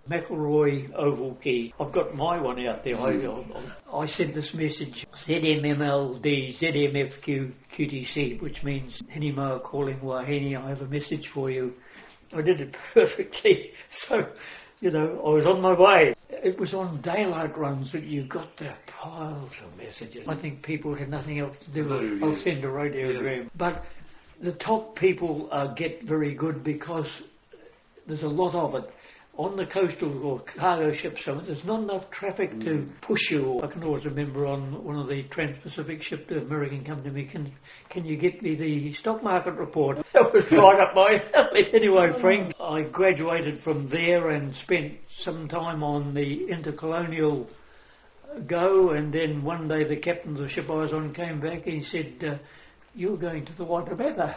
McElroy Oval Key. I've got my one out there. Mm. I, I, I sent this message, Z M M L D Z M F Q Q T C, which means Hinimoa calling Wahine, I have a message for you. I did it perfectly. So, you know, I was on my way. It was on daylight runs that you got the piles of messages. I think people had nothing else to do. No, I'll yes. send a radiogram. Yeah. But the top people uh, get very good because there's a lot of it. On the coastal or cargo ships, so there's not enough traffic mm. to push you. I can always remember on one of the Trans-Pacific ships, the American come to me, can can you get me the stock market report? That was right up my alley. Anyway, Frank, I graduated from there and spent some time on the Intercolonial Go, and then one day the captain of the ship I was on came back and he said, uh, you're going to the Waitemata,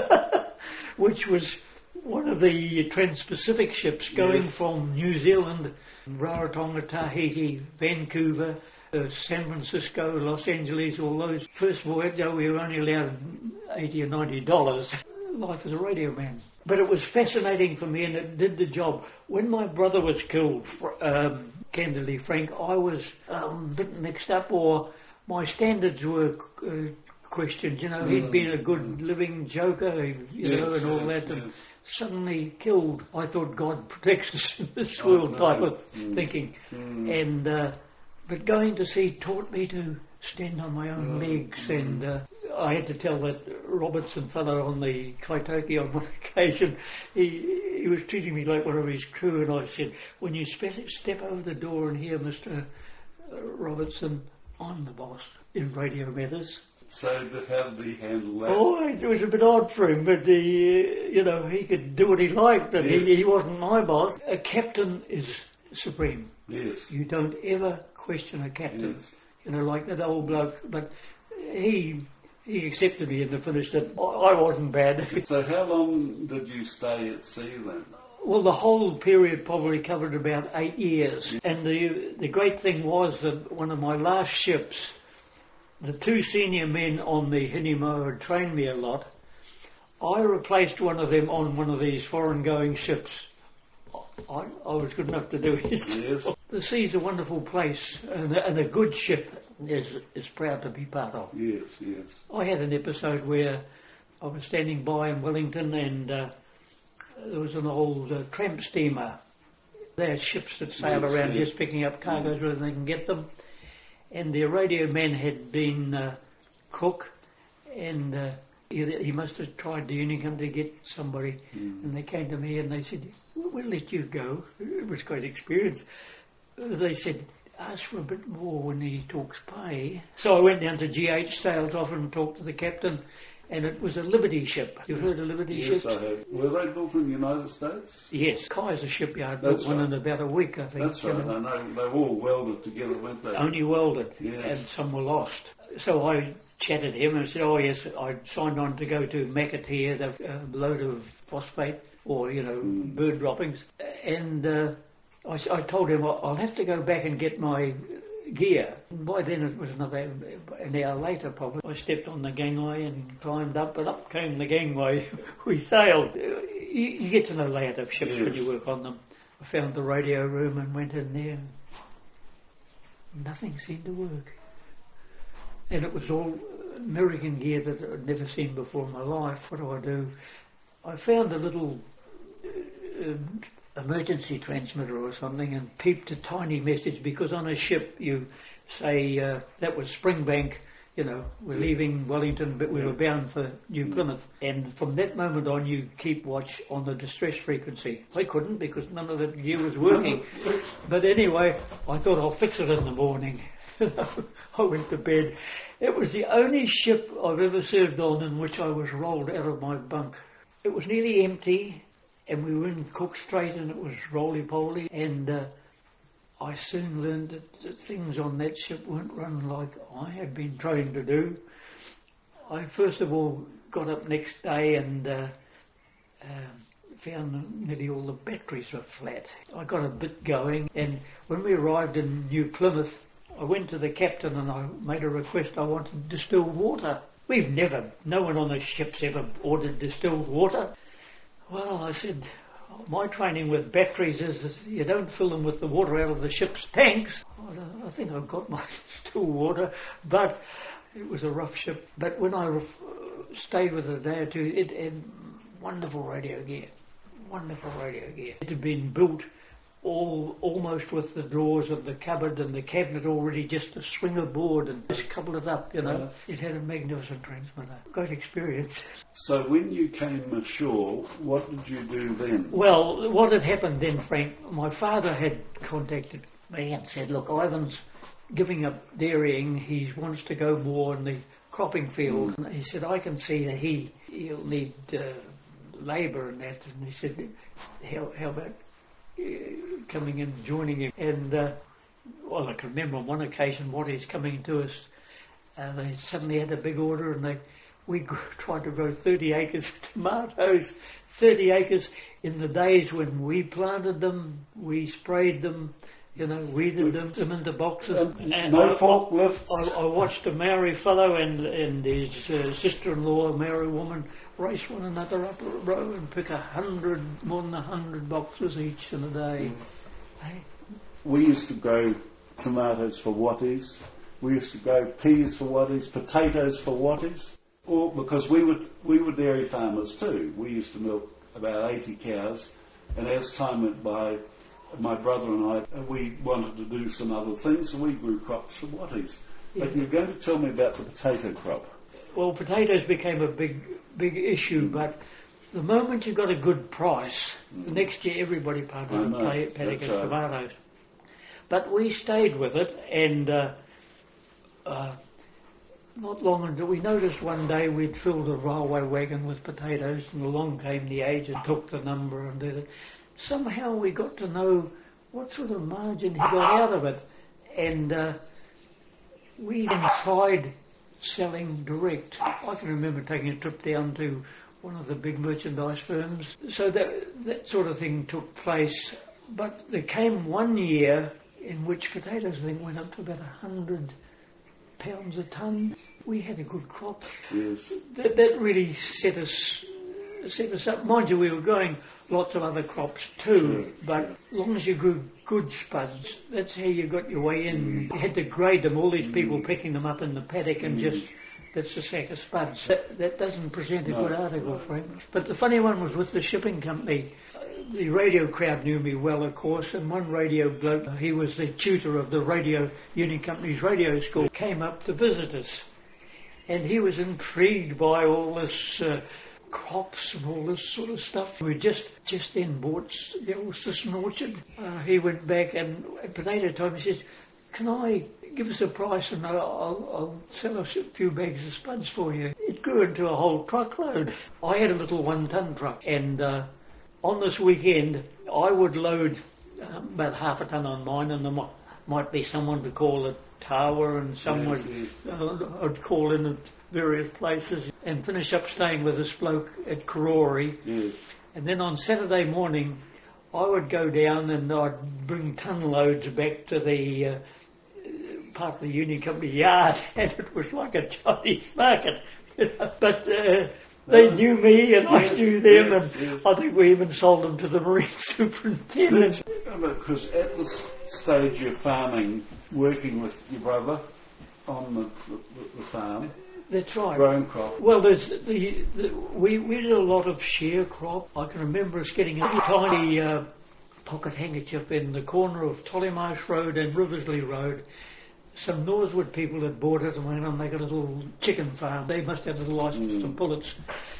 which was one of the Trans-Pacific ships going yes. from New Zealand, Rarotonga, Tahiti, Vancouver, uh, San Francisco, Los Angeles, all those. First voyage, though, we were only allowed eighty or ninety dollars. Life as a radio man. But it was fascinating for me and it did the job. When my brother was killed, um, candidly, Frank, I was um, a bit mixed up, or my standards were uh, questioned. You know, mm. he'd been a good living joker, you yes, know, and all yes, that. And yes. suddenly killed. I thought God protects us in this world oh, no. type of mm. thinking. Mm. And uh, but going to sea taught me to stand on my own mm. legs. Mm. And uh, I had to tell that Robertson fellow on the Kaitoki on one occasion, he he was treating me like one of his crew, and I said, when you spe- step over the door and hear Mister Robertson, I'm the boss in radio matters. So how did he handle that? Oh, it was a bit odd for him, but he, you know, he could do what he liked, and yes. he, he wasn't my boss. A captain is supreme. Yes. You don't ever question a captain. Yes. You know, like that old bloke. But he he accepted me in the finish that I wasn't bad. So how long did you stay at sea then? Well, the whole period probably covered about eight years. Yeah. And the the great thing was that one of my last ships, the two senior men on the Hinimoa had trained me a lot. I replaced one of them on one of these foreign-going ships. I, I was good enough to do it. Yes. The sea's a wonderful place, and, and a good ship is is proud to be part of. Yes, yes. I had an episode where I was standing by in Wellington, and uh, there was an old uh, tramp steamer. There are ships that sail yes, around yes. just picking up cargoes where they can get them. And the radio man had been uh, Cook, and uh, he, he must have tried the Unicum to get somebody. Mm. And they came to me and they said, we'll let you go. It was a great experience. They said, ask for a bit more when he talks pay. So I went down to G H Sales Office and talked to the captain, and it was a Liberty ship. You've heard of Liberty yes, ships? Yes, I have. Were they built in the United States? Yes, Kaiser Shipyard That's built one right. in about a week, I think. That's right, know. I know. They were all welded together, weren't they? Only welded, yes. and some were lost. So I chatted to him and said, oh yes, I'd signed on to go to Makatea, the uh, load of phosphate, or, you know, mm. bird droppings. And uh, I, I told him I'll have to go back and get my gear. By then it was another an hour later probably. I stepped on the gangway and climbed up, and up came the gangway. We sailed. You, you get to know layout of ships yes. when you work on them. I found the radio room and went in there. Nothing seemed to work. And it was all American gear that I'd never seen before in my life. What do I do? I found a little uh, emergency transmitter or something and peeped a tiny message, because on a ship you say, uh, that was Springbank, you know, we're leaving Wellington but we were bound for New Plymouth, and from that moment on you keep watch on the distress frequency. I couldn't because none of the gear was working, but anyway I thought I'll fix it in the morning. I went to bed. It was the only ship I've ever served on in which I was rolled out of my bunk. It was nearly empty, and we were in Cook Strait, and it was roly-poly, and uh, I soon learned that the things on that ship weren't run like I had been trained to do. I first of all got up next day and uh, uh, found nearly all the batteries were flat. I got a bit going, and when we arrived in New Plymouth, I went to the captain and I made a request. I wanted distilled water. We've never, no one on the ship's ever ordered distilled water. Well, I said, My training with batteries is that you don't fill them with the water out of the ship's tanks. I, don't, I think I've got my still water, but it was a rough ship. But when I ref- stayed with it a day or two, it had wonderful radio gear. Wonderful radio gear. It had been built all almost with the drawers of the cupboard and the cabinet already just a swinger board and just couple it up, you know. Yeah. It had a magnificent transmitter. Great experience. So when you came ashore, what did you do then? Well, what had happened then, Frank, my father had contacted me and said, look, Ivan's giving up dairying, he wants to go more in the cropping field. Mm. And he said, I can see that he, he'll need uh, labour and that. And he said, how, how about coming in, joining him? And uh, well, I can remember on one occasion what he's coming to us. Uh, they suddenly had a big order, and they we grew, tried to grow thirty acres of tomatoes. thirty acres in the days when we planted them, we sprayed them, you know, weeded them, them into boxes. Um, and no I, forklifts. I, I watched a Maori fellow and and his uh, sister-in-law, a Maori woman, race one another up a row and pick a hundred, more than a hundred boxes each in a day. Mm. Hey. We used to grow tomatoes for watties. We used to grow peas for watties, potatoes for watties. Or because we were we were dairy farmers too. We used to milk about eighty cows, and as time went by, my brother and I we wanted to do some other things, so we grew crops for watties. Yeah. But you're going to tell me about the potato crop. Well, potatoes became a big, big issue, but the moment you got a good price, mm. the next year everybody planted a paddock of tomatoes. But we stayed with it, and uh, uh, not long until we noticed one day we'd filled a railway wagon with potatoes, and along came the agent, took the number and did it. Somehow we got to know what sort of margin he got out of it, and uh, we then tried selling direct. I can remember taking a trip down to one of the big merchandise firms. So that that sort of thing took place. But there came one year in which potatoes I think went up to about a hundred pounds a tonne. We had a good crop. Yes. That that really set us set us up. Mind you, we were growing lots of other crops too, sure, but sure. as long as you grew good spuds, that's how you got your way in. Mm. You had to grade them, all these people mm. picking them up in the paddock and mm. just, that's a sack of spuds. That, that doesn't present a no. good article, Frank. But the funny one was with the shipping company. The radio crowd knew me well, of course, and one radio bloke, he was the tutor of the radio Union Company's radio school, came up to visit us. And he was intrigued by all this uh, crops and all this sort of stuff. We just just then bought the old Sisson orchard. Uh, he went back and at potato time he says, can I give us a price and I'll, I'll, I'll sell us a few bags of spuds for you. It grew into a whole truckload. I had a little one-ton truck, and uh, on this weekend I would load um, about half a ton on mine, and there might, might be someone to call at Tawa, and someone yes, yes. Uh, I'd call in at various places and finish up staying with this bloke at Karori. Yes. And then on Saturday morning I would go down and I'd bring ton loads back to the uh, part of the Union Company yard, and it was like a Chinese market. You know? But uh, they knew me and yes, I knew them, yes, and yes. I think we even sold them to the Marine Superintendent. Because at this stage you're farming, working with your brother on the, the, the farm. That's right. Growing crop. Well, there's the, the we we did a lot of share crop. I can remember us getting a tiny uh, pocket handkerchief in the corner of Tollymarsh Road and Riversley Road. Some Northwood people had bought it and were going to make a little chicken farm. They must have little licenses mm. and bullets.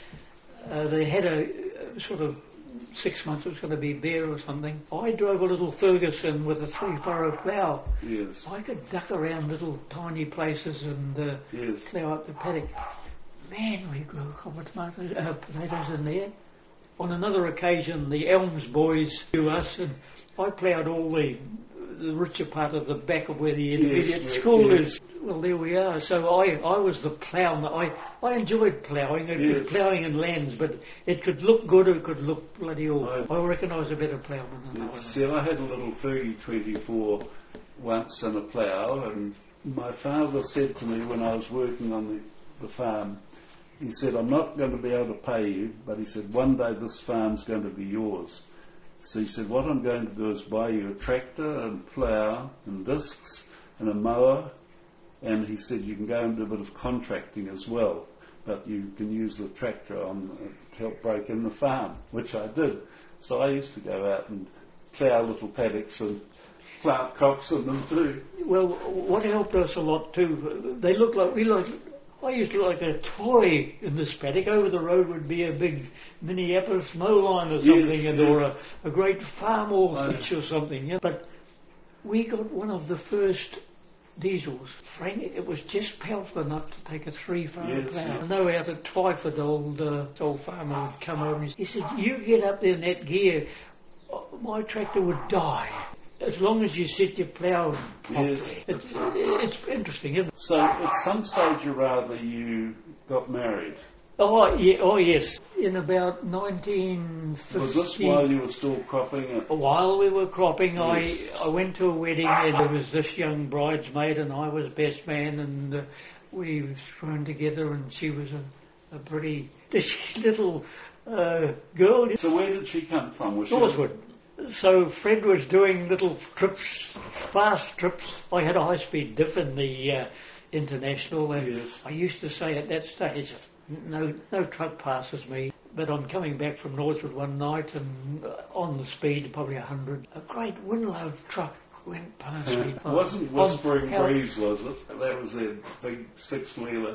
Uh, they had a, a sort of six months it was going to be bare or something. I drove a little Ferguson with a three-furrow plough. Yes. I could duck around little tiny places and uh, yes. plough up the paddock. Man, we grew a couple of tomatoes, uh, potatoes in there. On another occasion, the Elms boys knew us, and I ploughed all the the richer part of the back of where the intermediate yes, school yes. is. Well, there we are. So I, I was the ploughman. I, I enjoyed ploughing. It yes. was ploughing in lands, but it could look good or it could look bloody awful. I, I reckon I was a better ploughman than yes. I was. See, I had a little Fergie twenty-four once and a plough, and my father said to me when I was working on the, the farm, he said, I'm not going to be able to pay you, but he said, one day this farm's going to be yours. So he said, what I'm going to do is buy you a tractor and plough and discs and a mower. And he said, you can go and do a bit of contracting as well, but you can use the tractor on uh, to help break in the farm, which I did. So I used to go out and plough little paddocks and plant crops in them too. Well, what helped us a lot too, they looked like, we looked, I used to look like a toy in this paddock. Over the road would be a big Minneapolis mow line or something, yes, and, yes. or a, a great farm orchard or something. Yeah. But we got one of the first diesels. Frank, it was just powerful enough to take a three-farm yes, plough. Yes. I know out at Twyford, old, uh, old farmer would come over and he said, you get up there in that gear, my tractor would die. As long as you set your plough properly. Yes, it's, right. It's interesting, isn't it? So at some stage or rather you got married? Oh, yeah, oh yes. In about nineteen fifty. Was this while you were still cropping? It? While we were cropping, yes. I, I went to a wedding and there was this young bridesmaid and I was best man, and uh, we were thrown together, and she was a, a pretty dishy little uh, girl. So where did she come from? Was Northwood. So Fred was doing little trips, fast trips. I had a high-speed diff in the uh, International, and yes. I used to say at that stage, no no truck passes me. But I'm coming back from Northwood one night, and uh, on the speed, probably a hundred, a great Winlow truck went past me. It wasn't Whispering Breeze, was it? That was their big six-wheeler.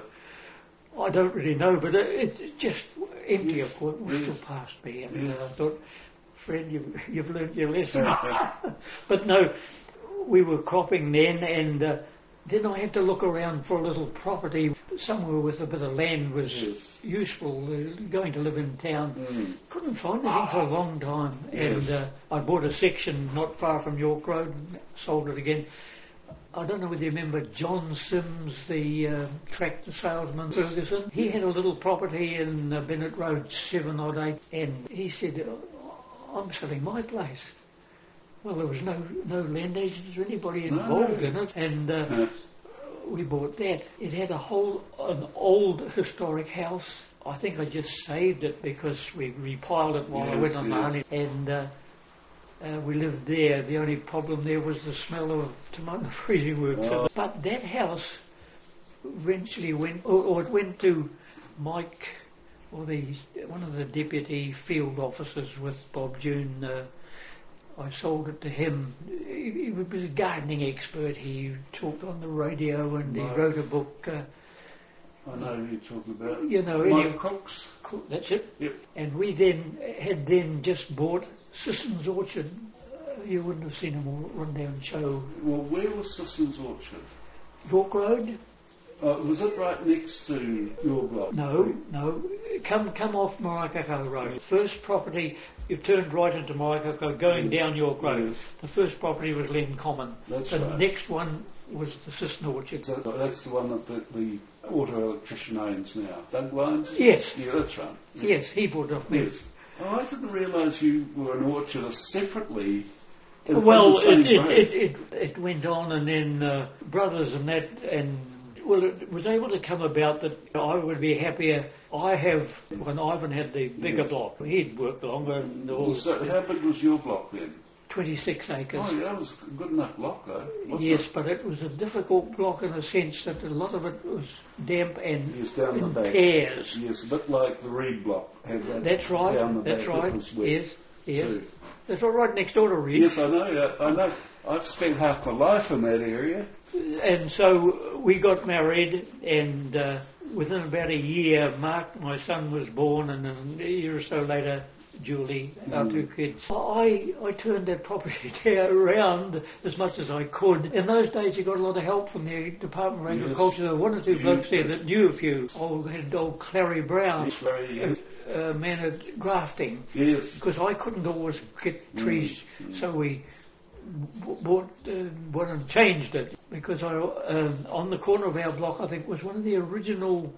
I don't really know, but it, it just empty, yes. of course, was yes. still past me, and yes. uh, I thought, Fred, you've, you've learnt your lesson. But no, we were cropping then, and uh, then I had to look around for a little property somewhere with a bit of land was yes. useful. Uh, going to live in town, mm. couldn't find anything for a long time, yes. and uh, I bought a section not far from York Road, and sold it again. I don't know whether you remember John Sims, the uh, tractor salesman, Ferguson. He had a little property in uh, Bennett Road, seven odd eight, and he said, I'm selling my place. Well, there was no no land agents or anybody involved no. in it, and uh, yeah. we bought that. It had a whole an old historic house. I think I just saved it because we repiled it while yes, I went on yes. the honey, and uh, uh, we lived there. The only problem there was the smell of tomato freezing works. Oh. But that house eventually went, or, or it went to Mike, or the one of the deputy field officers with Bob June. Uh, I sold it to him. He, he was a gardening expert. He talked on the radio, and Mike. he wrote a book. Uh, I know who you're talking about. You know, Mike any, Cooks. That's it. Yep. And we then had then just bought Sisson's Orchard. Uh, you wouldn't have seen him run down show. Well, where was Sisson's Orchard? York Road. Uh, was it right next to your block? No, no. Come come off Moraikako Road. First property, you turned right into Moraikako, going yes. down York Road. Yes. The first property was Len Common. That's the right. next one was the Sisson Orchard. So that's the one that the, the auto electrician owns now. Doug Lyons? Yes. Yeah, that's right. Yeah. Yes, he bought it off me. Yes. Oh, I didn't realise you were an orchardist separately. Well, it it, it, it it went on, and then uh, brothers and that, and well, it was able to come about that I would be happier. I have, when Ivan had the bigger yeah. block, he'd worked longer. And all well, so how big was your block then? twenty-six acres. Oh, yeah, that was a good enough block though. Yes, it? but it was a difficult block in a sense that a lot of it was damp and yes, down in the back. pairs. Yes, a bit like the Reed block. Had that That's right, down the that's back. right. Was wet yes, yes. too. That's all right next door to Reed. Yes, I know, yeah, I know. I've spent half my life in that area. And so we got married, and uh, within about a year, Mark, my son, was born, and then a year or so later, Julie, our mm. two kids. I, I turned that property around as much as I could. In those days, you got a lot of help from the Department of Agriculture. Yes. There were one or two blokes there that knew a few. Old, had old Clary Brown, yes, very, yes. a, a man at grafting. Yes. Because I couldn't always get trees, mm. so we bought uh, one and changed it, because I, um, on the corner of our block, I think, was one of the original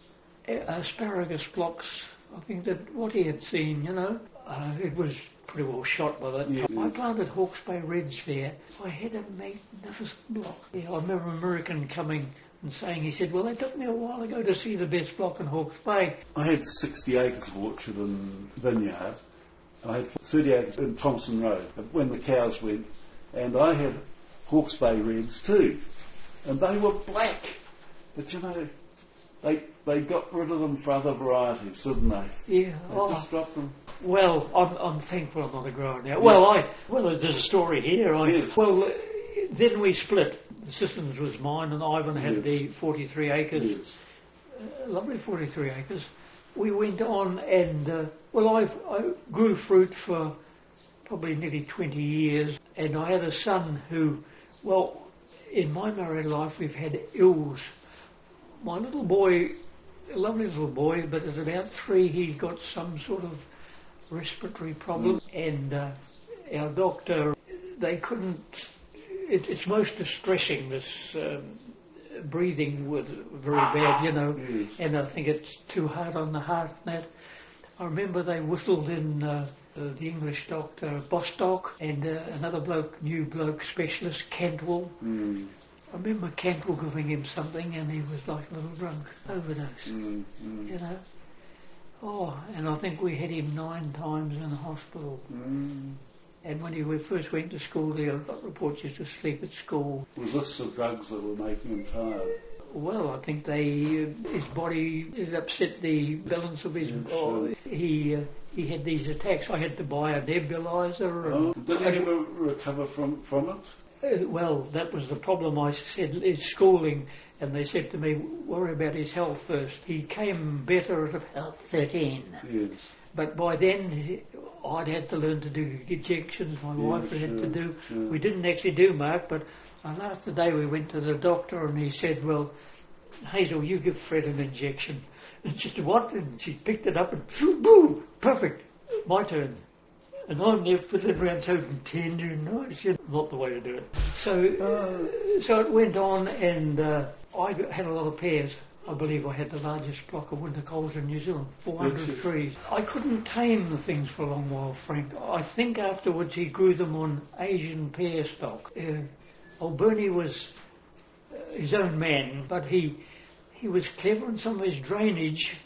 asparagus blocks. I think that what he had seen, you know, uh, it was pretty well shot by that yeah, time. yeah. I planted Hawke's Bay Reds there. I had a magnificent block. Yeah, I remember an American coming and saying, he said, well, it took me a while ago to see the best block in Hawke's Bay. I had sixty acres of orchard and vineyard. I had thirty acres in Thompson Road when the cows went, and I had Hawke's Bay Reds too, and they were black. But you know, they they got rid of them for other varieties, didn't they? Yeah. They Oh. just dropped them. Well, I'm, I'm thankful I'm not a grower now. Well, I well, there's a story here. I, Yes. Well, uh, then we split. The Systems was mine, and Ivan had Yes. the forty-three acres. Yes. Uh, lovely forty-three acres. We went on, and uh, well, I've, I grew fruit for probably nearly twenty years, and I had a son who, well, in my married life we've had ills. My little boy, a lovely little boy, but at about three he got some sort of respiratory problem, mm. and uh, our doctor, they couldn't, it, it's most distressing, this um, breathing was very bad, you know, Yes. and I think it's too hard on the heart and that. I remember they whistled in uh, uh, the English doctor Bostock, and uh, another bloke, new bloke specialist, Cantwell. Mm. I remember Cantwell giving him something, and he was like a little drunk, overdose, Mm. Mm. you know. Oh, and I think we had him nine times in the hospital. Mm. And when he we first went to school there, I got reports he used to sleep at school. Was this the drugs that were making him tired? Well, I think they, uh, his body has upset the balance of his. Yeah, oh, sure. he uh, he had these attacks. I had to buy a nebulizer. Oh, And, did he ever recover from, from it? Uh, well, that was the problem. I said, his schooling, and they said to me, worry about his health first. He came better at about thirteen. Yes. But by then, he- I'd had to learn to do injections. My Yeah, wife had sure, to do. sure. We didn't actually do, Mark, but on last the day we went to the doctor, and he said, well, Hazel, you give Fred an injection. And she said, what? And she picked it up and, boom, perfect. My turn. And I'm there fiddling around so tender and nice. Not the way to do it. So, uh, so it went on, and uh, I had a lot of pears. I believe I had the largest block of winter coals in New Zealand, four hundred Did you? trees. I couldn't tame the things for a long while, Frank. I think afterwards he grew them on Asian pear stock. Uh, old Bernie was uh, his own man, but he he was clever in some of his drainage,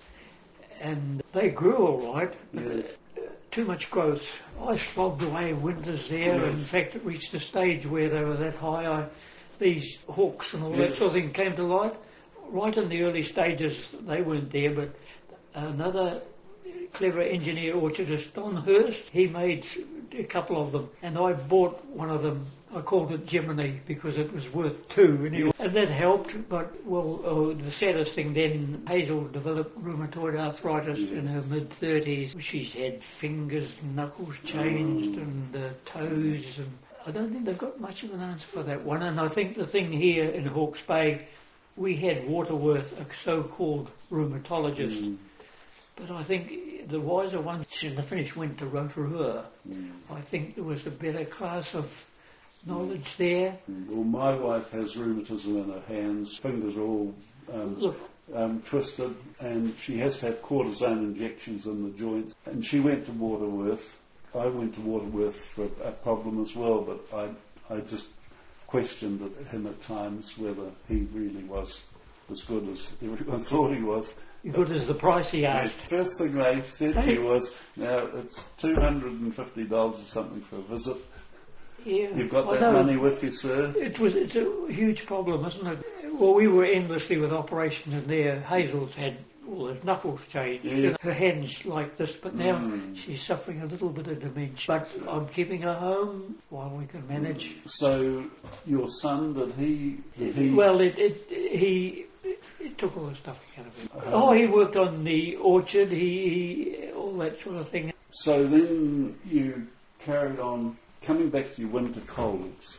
and they grew all right. But Yes. uh, too much growth. I slogged away winters there. Yes. In fact, it reached a stage where they were that high. I, these hawks and all that Yes. sort of thing came to light. Right in the early stages, they weren't there, but another clever engineer orchardist, Don Hurst, he made a couple of them, and I bought one of them. I called it Gemini because it was worth two, anyway. And that helped. But well, oh, the saddest thing then, Hazel developed rheumatoid arthritis in her mid thirties. She's had fingers, knuckles changed, and uh, toes, and I don't think they've got much of an answer for that one. And I think the thing here in Hawke's Bay, we had Waterworth, a so-called rheumatologist, Mm. but I think the wiser one, in the finish, went to Rotorua. Mm. I think there was a better class of knowledge there. Well, my wife has rheumatism in her hands, fingers are all um, Look, um, twisted, and she has to have cortisone injections in the joints. And she went to Waterworth. I went to Waterworth for a problem as well, but I, I just questioned it, him at times whether he really was as good as everyone thought he was. good as the price he The asked. first thing they said to me was, now it's two hundred fifty dollars or something for a visit. Yeah, You've got I that know. money with you, sir? It was, it's a huge problem, isn't it? Well, we were endlessly with operations in there. Hazel's had all his knuckles changed. Yeah. You know, her hand's like this, but now Mm. she's suffering a little bit of dementia. But I'm keeping her home while we can manage. So, your son, did he... Did he Well, it, it he it took all the stuff out of him. Oh, he worked on the orchard, he, he all that sort of thing. So then you carried on, coming back to your winter coals.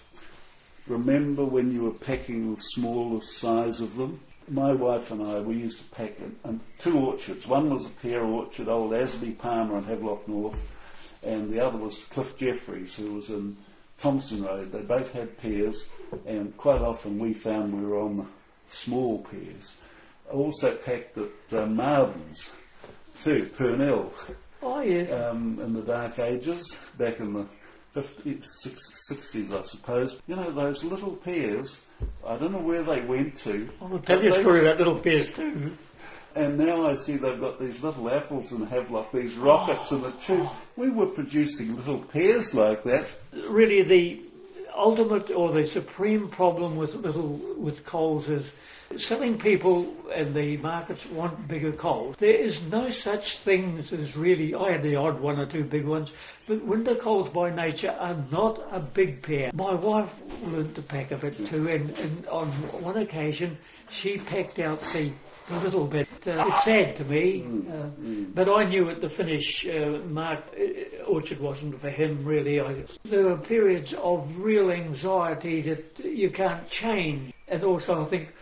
Remember when you were packing the smallest size of them? My wife and I, we used to pack in, in two orchards. One was a pear orchard, old Asby Palmer in Havelock North, and the other was Cliff Jeffries, who was in Thompson Road. They both had pears, and quite often we found we were on the small pears. I also packed at uh, Marden's too, Purnell, Oh, yes. um, in the Dark Ages, back in the fifties, sixties, I suppose. You know, those little pears, I don't know where they went to. I'll tell but you a they- story about little pears too. And now I see they've got these little apples in Havelock, these rockets in the tube. We were producing little pears like that. Really, the ultimate or the supreme problem with little with Coles is selling people, and the markets want bigger Coles. There is no such things as really, I had the odd one or two big ones, but winter Coles by nature are not a big pear. My wife learned to pack a bit too, and, and on one occasion she packed out the, the little bit. Uh, it's sad to me, uh, but I knew at the finish, uh, Mark, uh, Orchard wasn't for him really. I, there were periods of real anxiety that you can't change, and also I think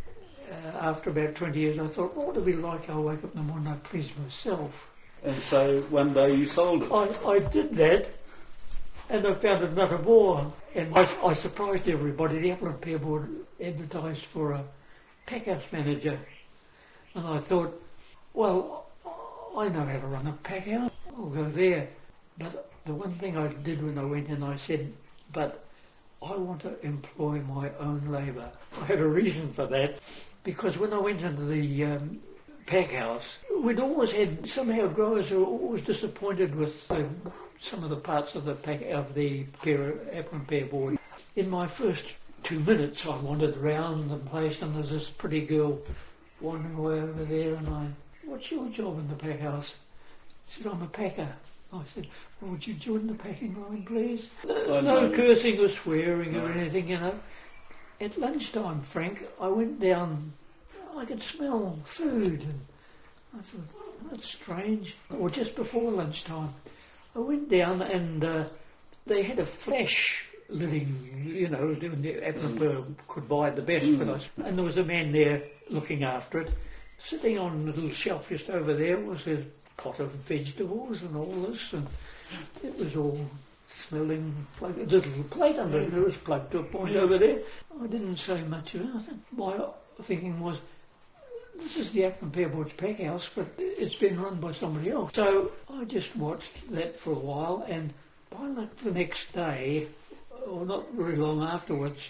Uh, after about twenty years, I thought, what would it be like? I'll wake up in the morning and I'd please myself. And so one day you sold it. I, I did that, and I found another more. And I, I surprised everybody. The Apple and Pear Board advertised for a packhouse manager. And I thought, well, I know how to run a packhouse. I'll go there. But the one thing I did when I went in, I said, but I want to employ my own labour. I had a reason for that. Because when I went into the um, pack house, we'd always had, somehow growers were always disappointed with uh, some of the parts of the pack of the pear, Apple and Pear Board. In my first two minutes I wandered around the place, and there's this pretty girl wandering away over there, and I, what's your job in the pack house? She said, I'm a packer. I said, well, would you join the packing line, please? No, no cursing or swearing no. or anything, you know. At lunchtime, Frank, I went down, I could smell food, and I thought, that's strange. Or just before lunchtime, I went down and uh, they had a flash living, you know, doing the Apple and Pear could buy the best, mm. but I, and there was a man there looking after it. Sitting on a little shelf just over there was a pot of vegetables and all this, and it was all smelling like a little plate under it. It was plugged to a point over there. I didn't say much of anything. My thinking was, this is the Apple and Pear Board's pack house, but it's been run by somebody else. So I just watched that for a while, and by like the next day, or not very long afterwards,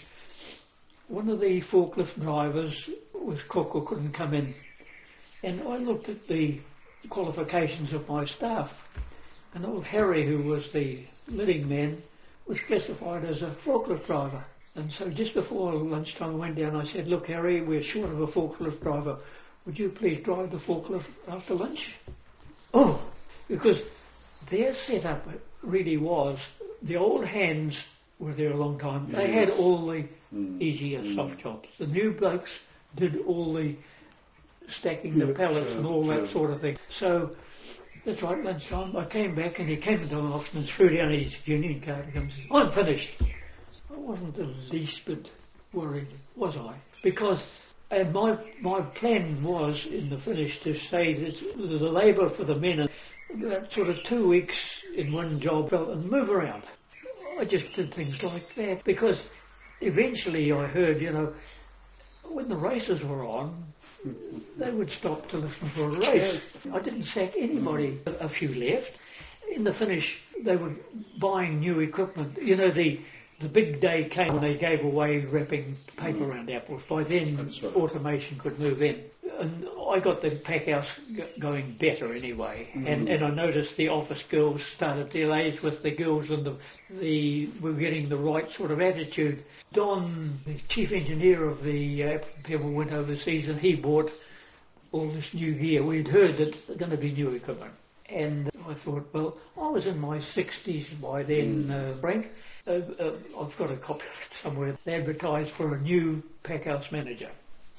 one of the forklift drivers was cook or couldn't come in, and I looked at the qualifications of my staff, and old Harry, who was the leading man, was classified as a forklift driver. And so just before lunchtime I went down, I said, look Harry, we're short of a forklift driver. Would you please drive the forklift after lunch? Oh, because their setup really was, the old hands were there a long time. Yes. They had all the mm. easier mm. soft jobs. The new blokes did all the stacking the pallets sure, and all sure. that sort of thing. So that's right, lunchtime, I came back and he came into my office and threw down his union card and comes, I'm finished. I wasn't the least bit worried, was I? Because and my my plan was in the finish to say that the labour for the men, about sort of two weeks in one job and move around. I just did things like that because eventually I heard, you know, when the races were on, they would stop to listen for a race. I didn't sack anybody. A few left. In the finish, they were buying new equipment. You know, the the big day came when they gave away wrapping paper around apples. By then, right. automation could move in. And I got the pack house g- going better anyway. Mm. And, and I noticed the office girls started to liaise with the girls and the, the were getting the right sort of attitude. Don, the chief engineer of the uh, people went overseas and he bought all this new gear. We'd heard that there's going to be new equipment. And I thought, well, I was in my sixties by then, mm. uh, Frank. Uh, uh, I've got a copy of it somewhere. They advertised for a new packhouse manager.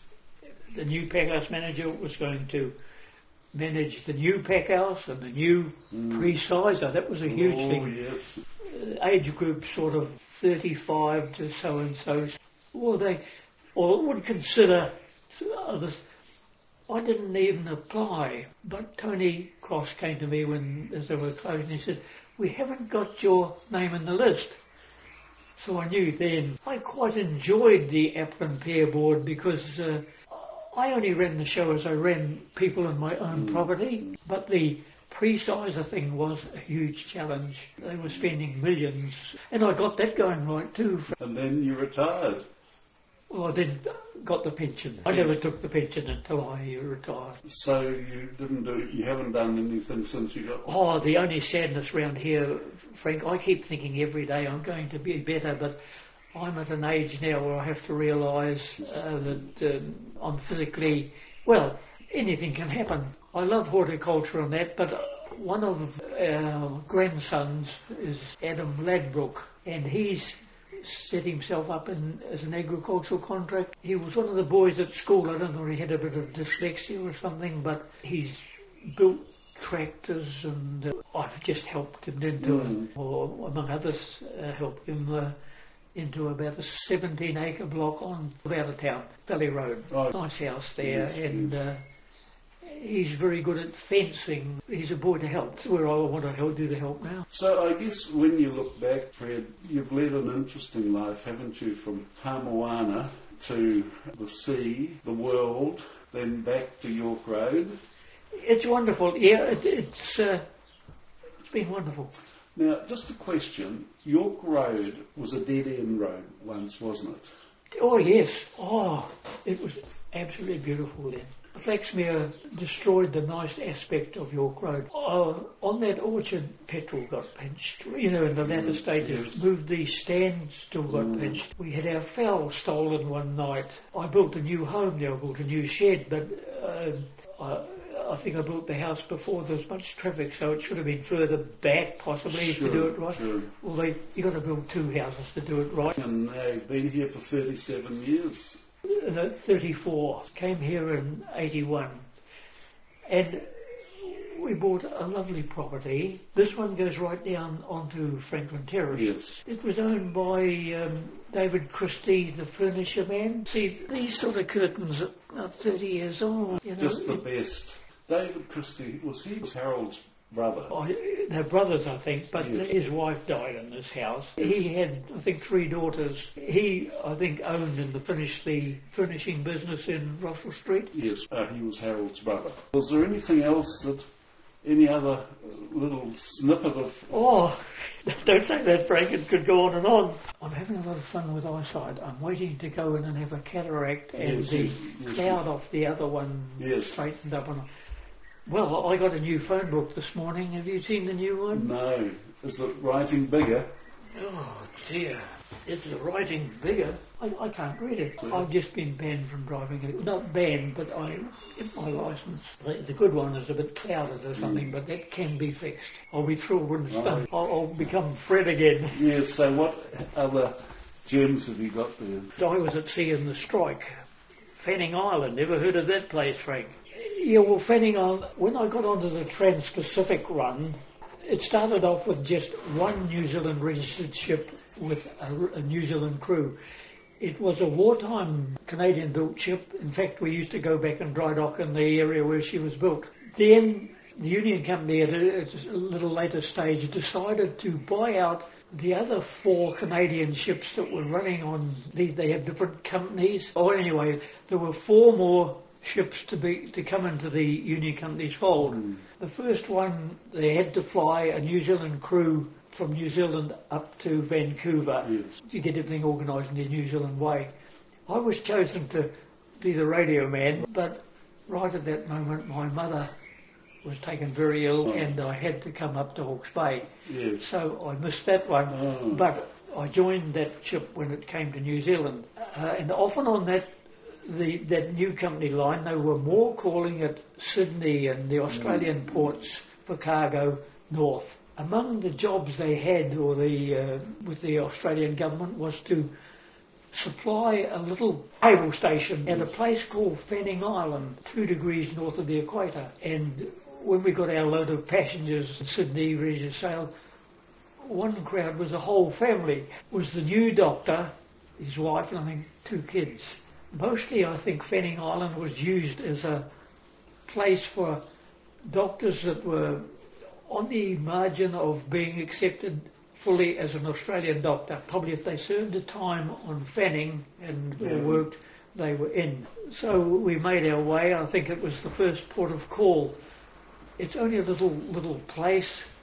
The new packhouse manager was going to manage the new packhouse and the new mm. pre-sizer. That was a huge oh, thing. Yes. Uh, age group sort of thirty-five to so and so. Well, they or would consider others. I didn't even apply, but Tony Cross came to me when as they were closing. He said, "We haven't got your name in the list." So I knew then. I quite enjoyed the Apple and Pear Board because uh, I only ran the show as I ran people in my own mm. property, but the pre-sizer thing was a huge challenge. They were spending millions, and I got that going right too. And then you retired. Well, I then got the pension. I never took the pension until I retired. So you didn't do, you haven't done anything since you got... Oh, the only sadness round here, Frank, I keep thinking every day I'm going to be better, but I'm at an age now where I have to realise uh, that um, I'm physically... Well, anything can happen. I love horticulture and that, but one of our grandsons is Adam Ladbrook, and he's set himself up in, as an agricultural contract. He was one of the boys at school. I don't know if he had a bit of dyslexia or something, but he's built tractors, and uh, I've just helped him into mm. it, or among others, uh, helped him uh, into about a seventeen acre block on out of town, Valley Road. Right. Nice house there, yes, and yes. Uh, he's very good at fencing. He's a boy to help. That's where I want to help, do the help now. So I guess when you look back, Fred, you've led an interesting life, haven't you? From Pamoana to the sea, the world, then back to York Road. It's wonderful. Yeah, it, it's uh, it's been wonderful. Now, just a question. York Road was a dead-end road once, wasn't it? Oh, yes. Oh, it was absolutely beautiful then. Flaxmere destroyed the nice aspect of York Road. Uh, on that orchard, petrol got pinched. You know, in the latter mm, stages, yes. Moved the stand, still got mm. pinched. We had our fowl stolen one night. I built a new home there, I built a new shed, but uh, I, I think I built the house before there was much traffic, so it should have been further back, possibly, sure, to do it right. Sure. Well, they, you've got to build two houses to do it right. And they've been here for thirty-seven years. No, thirty-four. Came here in eighty-one, and we bought a lovely property. This one goes right down onto Franklin Terrace. Yes. It was owned by um, David Christie, the furniture man. See, these sort of curtains are thirty years old. You know, just the it, best. David Christie, was he was Harold's brother? Oh, they're brothers, I think, but yes. His wife died in this house. Yes. He had, I think, three daughters. He, I think, owned and finished the furnishing business in Russell Street. Yes, uh, he was Harold's brother. Was there anything else that, any other little snippet of... Oh, don't say that, Frank, it could go on and on. I'm having a lot of fun with eyesight. I'm waiting to go in and have a cataract and yes, the yes, yes, cloud yes. off the other one yes. straightened up. And well, I got a new phone book this morning. Have you seen the new one? No. Is the writing bigger? Oh, dear. Is the writing bigger? I, I can't read it. Yeah. I've just been banned from driving it. Not banned, but I get my licence. The, the good one is a bit clouded or something, mm. but that can be fixed. I'll be thrilled when it's done. I'll, I'll become Fred again. Yes, so what other gems have you got there? I was at sea in the strike. Fanning Island. Ever heard of that place, Frank? Yeah, well, Fanning Island, when I got onto the Trans-Pacific run, it started off with just one New Zealand registered ship with a, a New Zealand crew. It was a wartime Canadian-built ship. In fact, we used to go back and dry dock in the area where she was built. Then the Union Company at a, at a little later stage decided to buy out the other four Canadian ships that were running on these. They have different companies. Oh, anyway, there were four more ships to be to come into the Union Company's fold. Mm. The first one, they had to fly a New Zealand crew from New Zealand up to Vancouver yes. to get everything organised in the New Zealand way. I was chosen to be the radio man, but right at that moment my mother was taken very ill oh. and I had to come up to Hawke's Bay. Yes. So I missed that one, oh. but I joined that ship when it came to New Zealand. Uh, and often on that The, that new company line, they were more calling at Sydney and the Australian mm. ports for cargo north. Among the jobs they had, or the uh, with the Australian government, was to supply a little cable station at a place called Fanning Island, two degrees north of the equator. And when we got our load of passengers in Sydney ready to sail, one crowd was a whole family. It was the new doctor, his wife, and I think two kids. Mostly, I think Fanning Island was used as a place for doctors that were on the margin of being accepted fully as an Australian doctor. Probably if they served a time on Fanning and yeah. worked, they were in. So we made our way. I think it was the first port of call. It's only a little little place.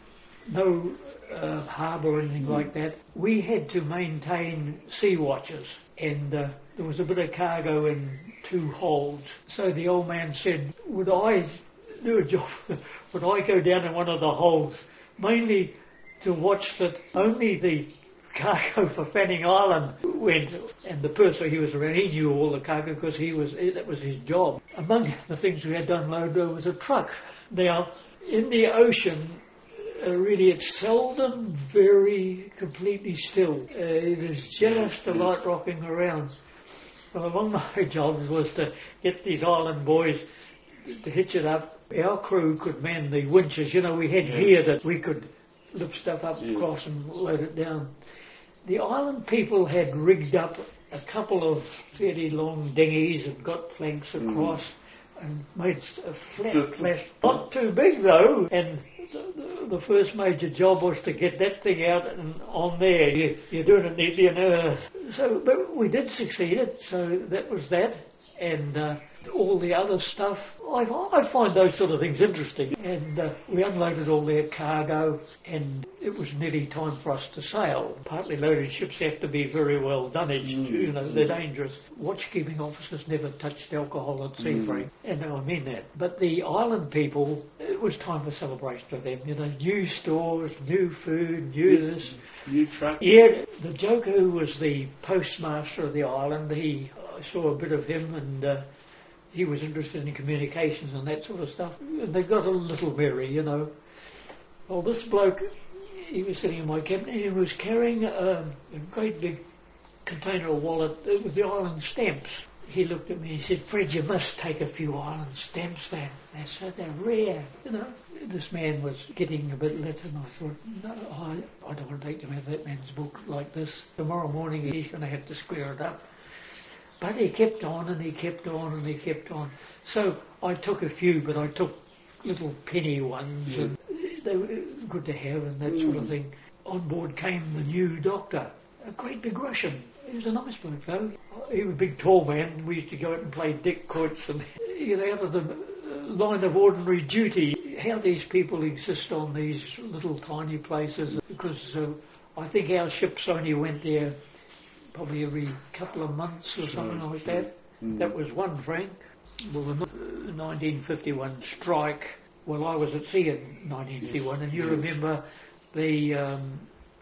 no uh, harbour or anything mm. like that. We had to maintain sea watches, and uh, there was a bit of cargo in two holds. So the old man said, would I do a job, would I go down in one of the holds, mainly to watch that only the cargo for Fanning Island went, and the purser he was around, he knew all the cargo because he was, that was his job. Among the things we had to unload there was a truck. Now, in the ocean, uh, really it's seldom very completely still. Uh, it is just a light rocking around. Well, among my jobs was to get these island boys to hitch it up. Our crew could man the winches. You know, we had yes. gear that we could lift stuff up yes. across and load it down. The island people had rigged up a couple of fairly long dinghies and got planks across mm. and made a flat flash. Not too big though, and the, the, the first major job was to get that thing out and on there. You, you're doing it neatly, and uh, so but we did succeed it. So that was that, and uh, all the other stuff. I, I find those sort of things interesting. And uh, we unloaded all their cargo, and it was nearly time for us to sail. Partly loaded ships have to be very well dunnaged, mm. you know, they're dangerous. Watchkeeping officers never touched alcohol at sea, mm. Frank, and I mean that. But the island people, it was time for celebration for them, you know, new stores, new food, new mm. this. New truck. Yeah, the joker who was the postmaster of the island, he, I saw a bit of him, and uh, he was interested in communications and that sort of stuff. And they got a little merry, you know. Well, this bloke, he was sitting in my cabin, and he was carrying a, a great big container of wallet with the island stamps. He looked at me and he said, Fred, you must take a few island stamps then. They're so they're rare, you know. This man was getting a bit lit, and I thought, no, I, I don't want to take them out of that man's book like this. Tomorrow morning he's going to have to square it up. But he kept on and he kept on and he kept on. So I took a few, but I took little penny ones, yeah. and they were good to have and that mm. sort of thing. On board came the new doctor, a great big Russian. He was a nice bloke though. He was a big tall man. We used to go out and play dick quotes and, you know, out of the line of ordinary duty. How these people exist on these little tiny places, because uh, I think our ships only went there probably every couple of months or sure, something like sure. that. Mm. That was one, Frank. Well, the nineteen fifty-one strike, well, I was at sea in nineteen fifty-one, yes. and you yes. remember the um,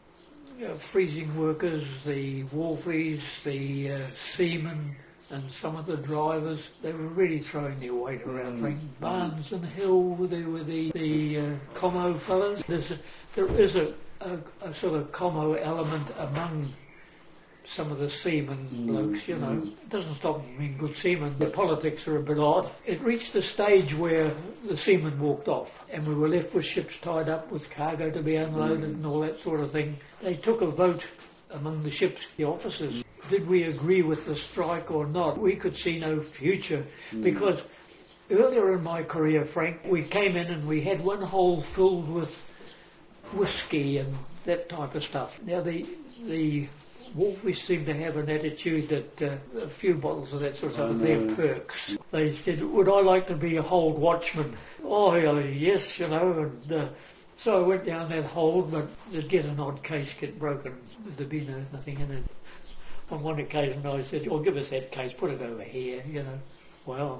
you know, freezing workers, the wharfies, the uh, seamen, and some of the drivers, they were really throwing their weight around. Mm. Barnes and Hill, there were the, the uh, Como fellas. There's a, there is a, a, a sort of Como element among some of the seamen mm, blokes, you know. Mm. It doesn't stop them being good seamen. The politics are a bit odd. It reached the stage where the seamen walked off and we were left with ships tied up with cargo to be unloaded mm. and all that sort of thing. They took a vote among the ships, the officers. Did we agree with the strike or not? We could see no future mm. because earlier in my career, Frank, we came in and we had one hold filled with whiskey and that type of stuff. Now the the Wolfies seem to have an attitude that uh, a few bottles of that sort of stuff are their perks. They said, would I like to be a hold watchman? Oh, yeah, yes, you know, and uh, so I went down that hold, but they'd get an odd case get broken. There'd be no, nothing in it. On one occasion I said, oh, give us that case, put it over here, you know. Well,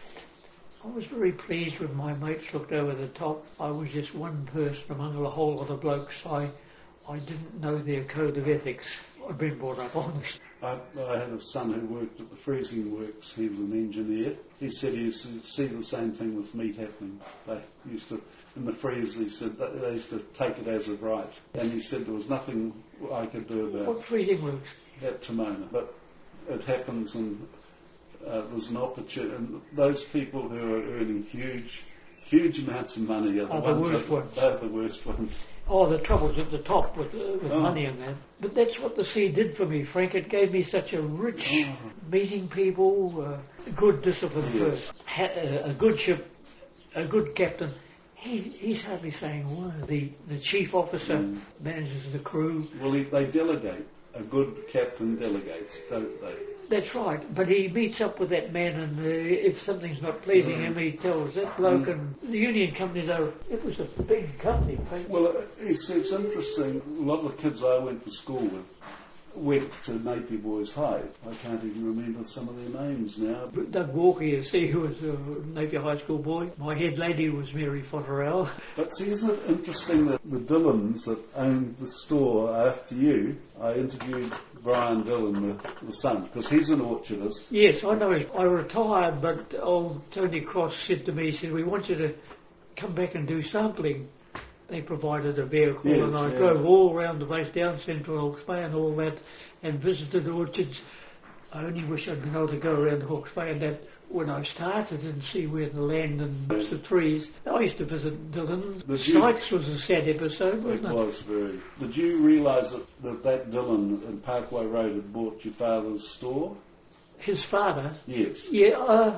I was very pleased when my mates looked over the top. I was just one person among a whole lot of blokes. I, I didn't know their code of ethics. I'd been brought up on this. I, I had a son who worked at the freezing works. He was an engineer. He said he used to see the same thing with meat happening. They used to, in the freeze, he said that they used to take it as of right. And he said there was nothing I could do about it. What freezing works? At Timona. But it happens, and uh, there's an opportunity. And those people who are earning huge, huge amounts of money are the, are ones the worst that, ones. They're the worst ones. Oh, the trouble's at the top with, uh, with oh. money and that. But that's what the sea did for me, Frank. It gave me such a rich oh. meeting people, uh, good discipline yes. first, ha- uh, a good ship, a good captain. He, he's hardly saying a word. The, the chief officer mm. manages the crew. Well, he, they delegate. A good captain delegates, don't they? That's right, but he meets up with that man, and uh, if something's not pleasing mm. him, he tells that bloke. Mm. And the union company, though, it was a big company. Well, uh, it's, it's interesting. A lot of the kids I went to school with went to Napier Boys High. I can't even remember some of their names now. But Doug Walker, you see, who was a Napier High School boy. My head lady was Mary Fotterell. But see, isn't it interesting that the Dillons that owned the store after you, I interviewed Brian Dillon, the, the son, because he's an orchardist. Yes, I know. I retired, but old Tony Cross said to me, he said, we want you to come back and do sampling. They provided a vehicle, yes, and I yes. drove all around the place, down Central Hawke's Bay and all that, and visited orchards. I only wish I'd been able to go around Hawke's Bay and that when I started and see where the land and the trees. I used to visit Dillon. Sykes was a sad episode, wasn't it? It was very. Did you realise that, that that Dillon in Parkway Road had bought your father's store? His father? Yes. Yeah, uh,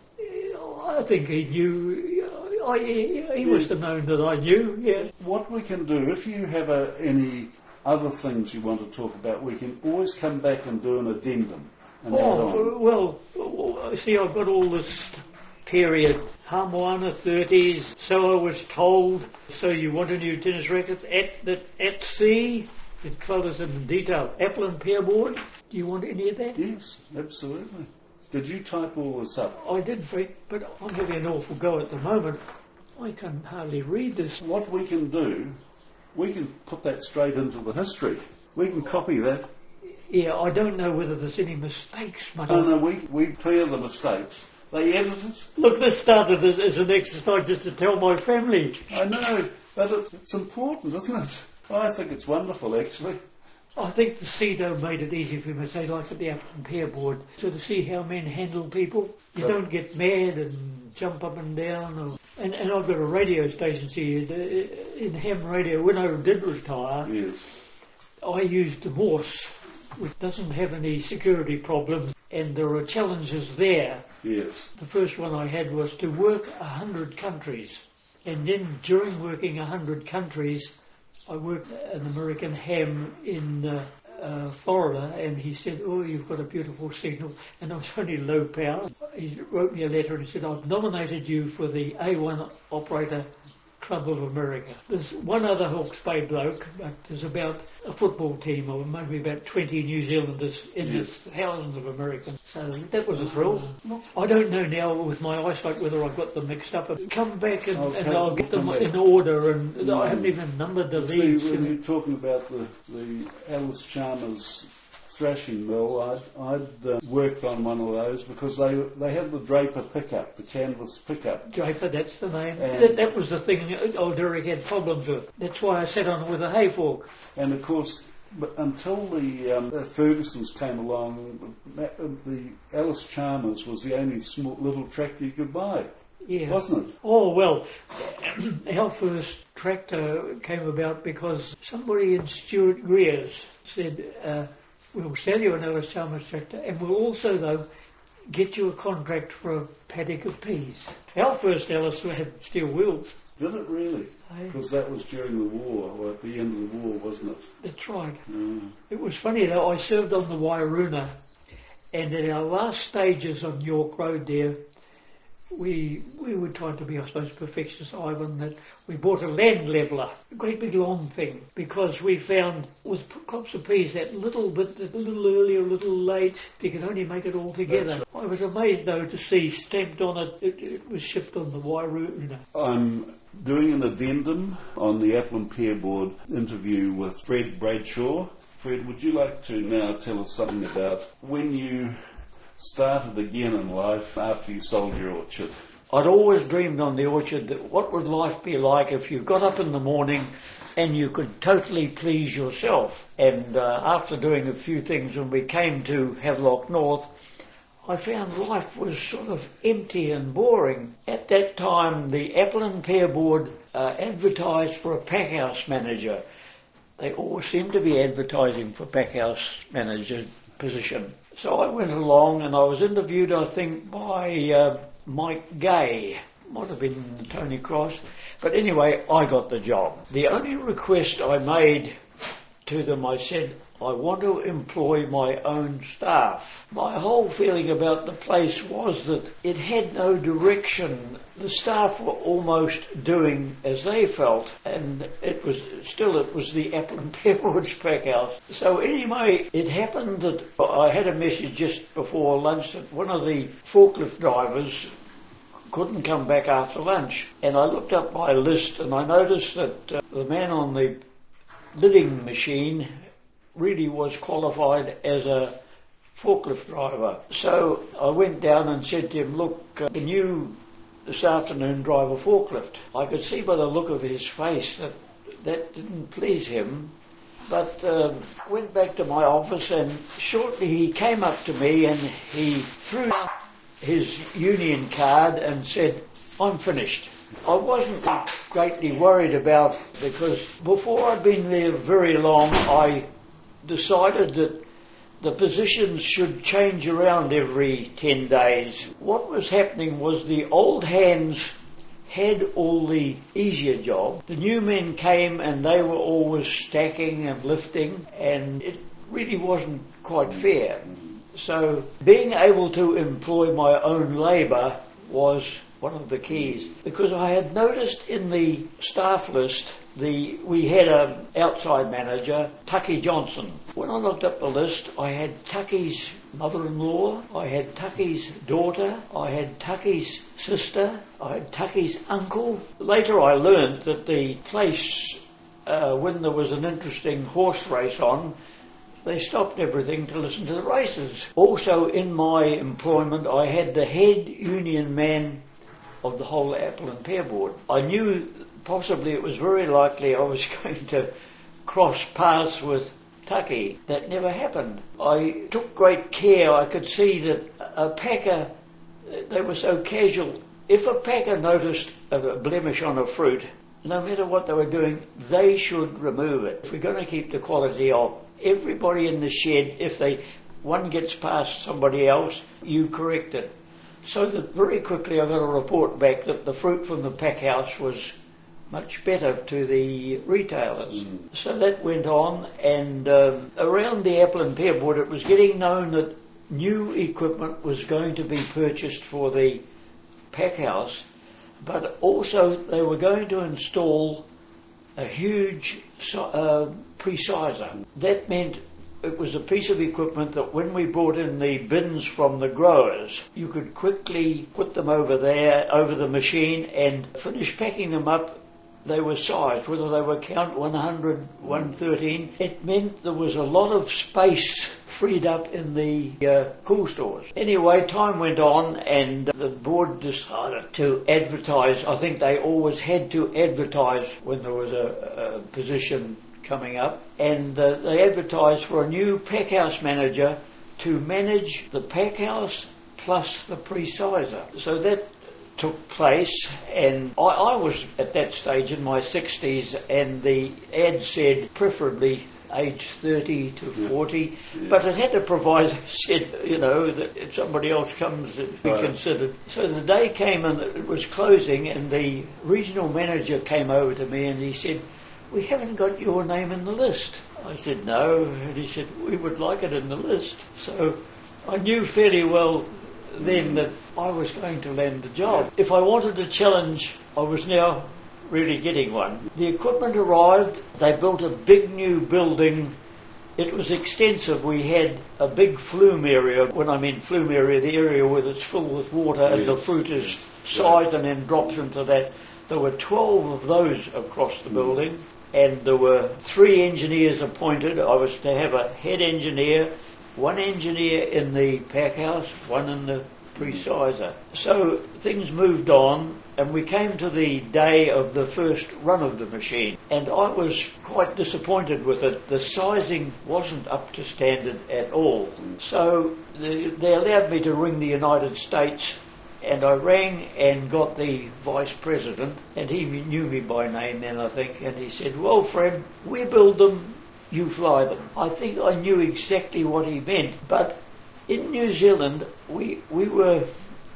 I think he knew. I, he he yeah. must have known that I knew, yeah. What we can do, if you have a, any other things you want to talk about, we can always come back and do an addendum. Oh, well, see, I've got all this period. Harmoana thirties, so I was told, so you want a new tennis racket at the, at sea? It colours in detail. Apple and pear board. Do you want any of that? Yes, absolutely. Did you type all this up? I did, Fred, but I'm having an awful go at the moment. I can hardly read this. What we can do, we can put that straight into the history. We can copy that. Yeah, I don't know whether there's any mistakes. Mate. No, no, we, we clear the mistakes. They edit it. Look, this started as, as an exercise just to tell my family. I know, but it's, it's important, isn't it? I think it's wonderful, actually. I think the C E D O made it easy for me to say, like at the Apple and Pear board, so to see how men handle people. You but don't get mad and jump up and down. Or, and, and I've got a radio station, see, in ham radio. When I did retire, yes. I used the Morse, which doesn't have any security problems, and there are challenges there. Yes. The first one I had was to work a hundred countries, and then during working a hundred countries, I worked an American ham in uh, uh, Florida, and he said, oh, you've got a beautiful signal, and I was only low power. He wrote me a letter and he said, I've nominated you for the A one Operator Club of America. There's one other Hawke's Bay bloke, but there's about a football team, or maybe about twenty New Zealanders in yes. this, thousands of Americans. So that was a thrill. I don't know now with my eyesight whether I've got them mixed up. Come back and, okay. and I'll get them in order, and mm. I haven't even numbered the See, leads. when you're talking about the, the Alice Chalmers thrashing mill, I'd, I'd uh, worked on one of those because they they had the Draper pickup, the canvas pickup. Draper, that's the name. That, that was the thing old Derek had problems with. That's why I sat on it with a hay fork. And of course, but until the, um, the Fergusons came along, the, the Alice Chalmers was the only small little tractor you could buy. Yeah. Wasn't it? Oh, well, our first tractor came about because somebody in Stuart Greer's said, uh, we'll sell you an Alice Chalmers tractor, and we'll also, though, get you a contract for a paddock of peas. Our first Alice had steel wheels. Did it really? Because that was during the war, or at the end of the war, wasn't it? That's right. Mm. It was funny, though, I served on the Wairuna, and at our last stages on York Road there, we we were trying to be, I suppose, perfectionists, Ivan, that we bought a land leveller, a great big long thing, because we found with crops of peas that little bit, a little early, a little late, you could only make it all together. Right. I was amazed, though, to see stamped on it, it, it was shipped on the Wairuna. I'm doing an addendum on the Apple and Pear board interview with Fred Bradshaw. Fred, would you like to now tell us something about when you started again in life after you sold your orchard? I'd always dreamed on the orchard that what would life be like if you got up in the morning and you could totally please yourself. And uh, after doing a few things, when we came to Havelock North, I found life was sort of empty and boring. At that time, the Apple and Pear board uh, advertised for a packhouse manager. They always seemed to be advertising for packhouse manager position. So I went along and I was interviewed, I think, by uh, Mike Gay. Might have been Tony Cross. But anyway, I got the job. The only request I made to them, I said, I want to employ my own staff. My whole feeling about the place was that it had no direction. The staff were almost doing as they felt, and it was still it was the Apple and Pear Woods pack house. So anyway, it happened that I had a message just before lunch that one of the forklift drivers couldn't come back after lunch, and I looked up my list and I noticed that uh, the man on the lidding machine really was qualified as a forklift driver. So I went down and said to him, look, uh, can you this afternoon drive a forklift? I could see by the look of his face that that didn't please him, but uh, went back to my office, and shortly he came up to me and he threw out his union card and said, I'm finished. I wasn't greatly worried about, because before I'd been there very long, I decided that the positions should change around every ten days. What was happening was the old hands had all the easier job. The new men came and they were always stacking and lifting, and it really wasn't quite fair. So being able to employ my own labour was one of the keys, because I had noticed in the staff list the we had an outside manager, Tucky Johnson. When I looked up the list, I had Tucky's mother-in-law, I had Tucky's daughter, I had Tucky's sister, I had Tucky's uncle. Later I learned that the place, uh, when there was an interesting horse race on, they stopped everything to listen to the races. Also in my employment I had the head union man of the whole Apple and Pear Board. I knew possibly it was very likely I was going to cross paths with Tucky. That never happened. I took great care. I could see that a packer, they were so casual. If a packer noticed a blemish on a fruit, no matter what they were doing, they should remove it. If we're going to keep the quality up, everybody in the shed, if they one gets past somebody else, you correct it. So that very quickly I got a report back that the fruit from the pack house was much better to the retailers. Mm. So that went on, and um, around the Apple and Pear Board it was getting known that new equipment was going to be purchased for the pack house, but also they were going to install a huge uh, preciser. That meant it was a piece of equipment that when we brought in the bins from the growers, you could quickly put them over there, over the machine, and finish packing them up. They were sized, whether they were count one hundred, one thirteen. It meant there was a lot of space freed up in the uh, cool stores. Anyway, time went on and the board decided to advertise. I think they always had to advertise when there was a, a position coming up, and uh, they advertised for a new pack house manager to manage the pack house plus the preciser. So that took place, and I, I was at that stage in my sixties, and the ad said preferably age thirty to forty, yeah. But it had to provide, said, you know, that if somebody else comes, it'd be right. considered. So the day came and it was closing, and the regional manager came over to me and he said, "We haven't got your name in the list." I said, "No," and he said, "We would like it in the list." So I knew fairly well then that I was going to land the job. If I wanted a challenge, I was now really getting one. The equipment arrived, they built a big new building. It was extensive. We had a big flume area. When I mean flume area, the area where it's filled with water and yes. the fruit is sized and then drops into that. There were twelve of those across the building, and there were three engineers appointed. I was to have a head engineer, one engineer in the pack house, one in the preciser. So things moved on, and we came to the day of the first run of the machine, and I was quite disappointed with it. The sizing wasn't up to standard at all. So the, they allowed me to ring the United States, and I rang and got the vice president, and he knew me by name then, I think, and he said, "Well, Fred, we build them, you fly them." I think I knew exactly what he meant, but in New Zealand we we were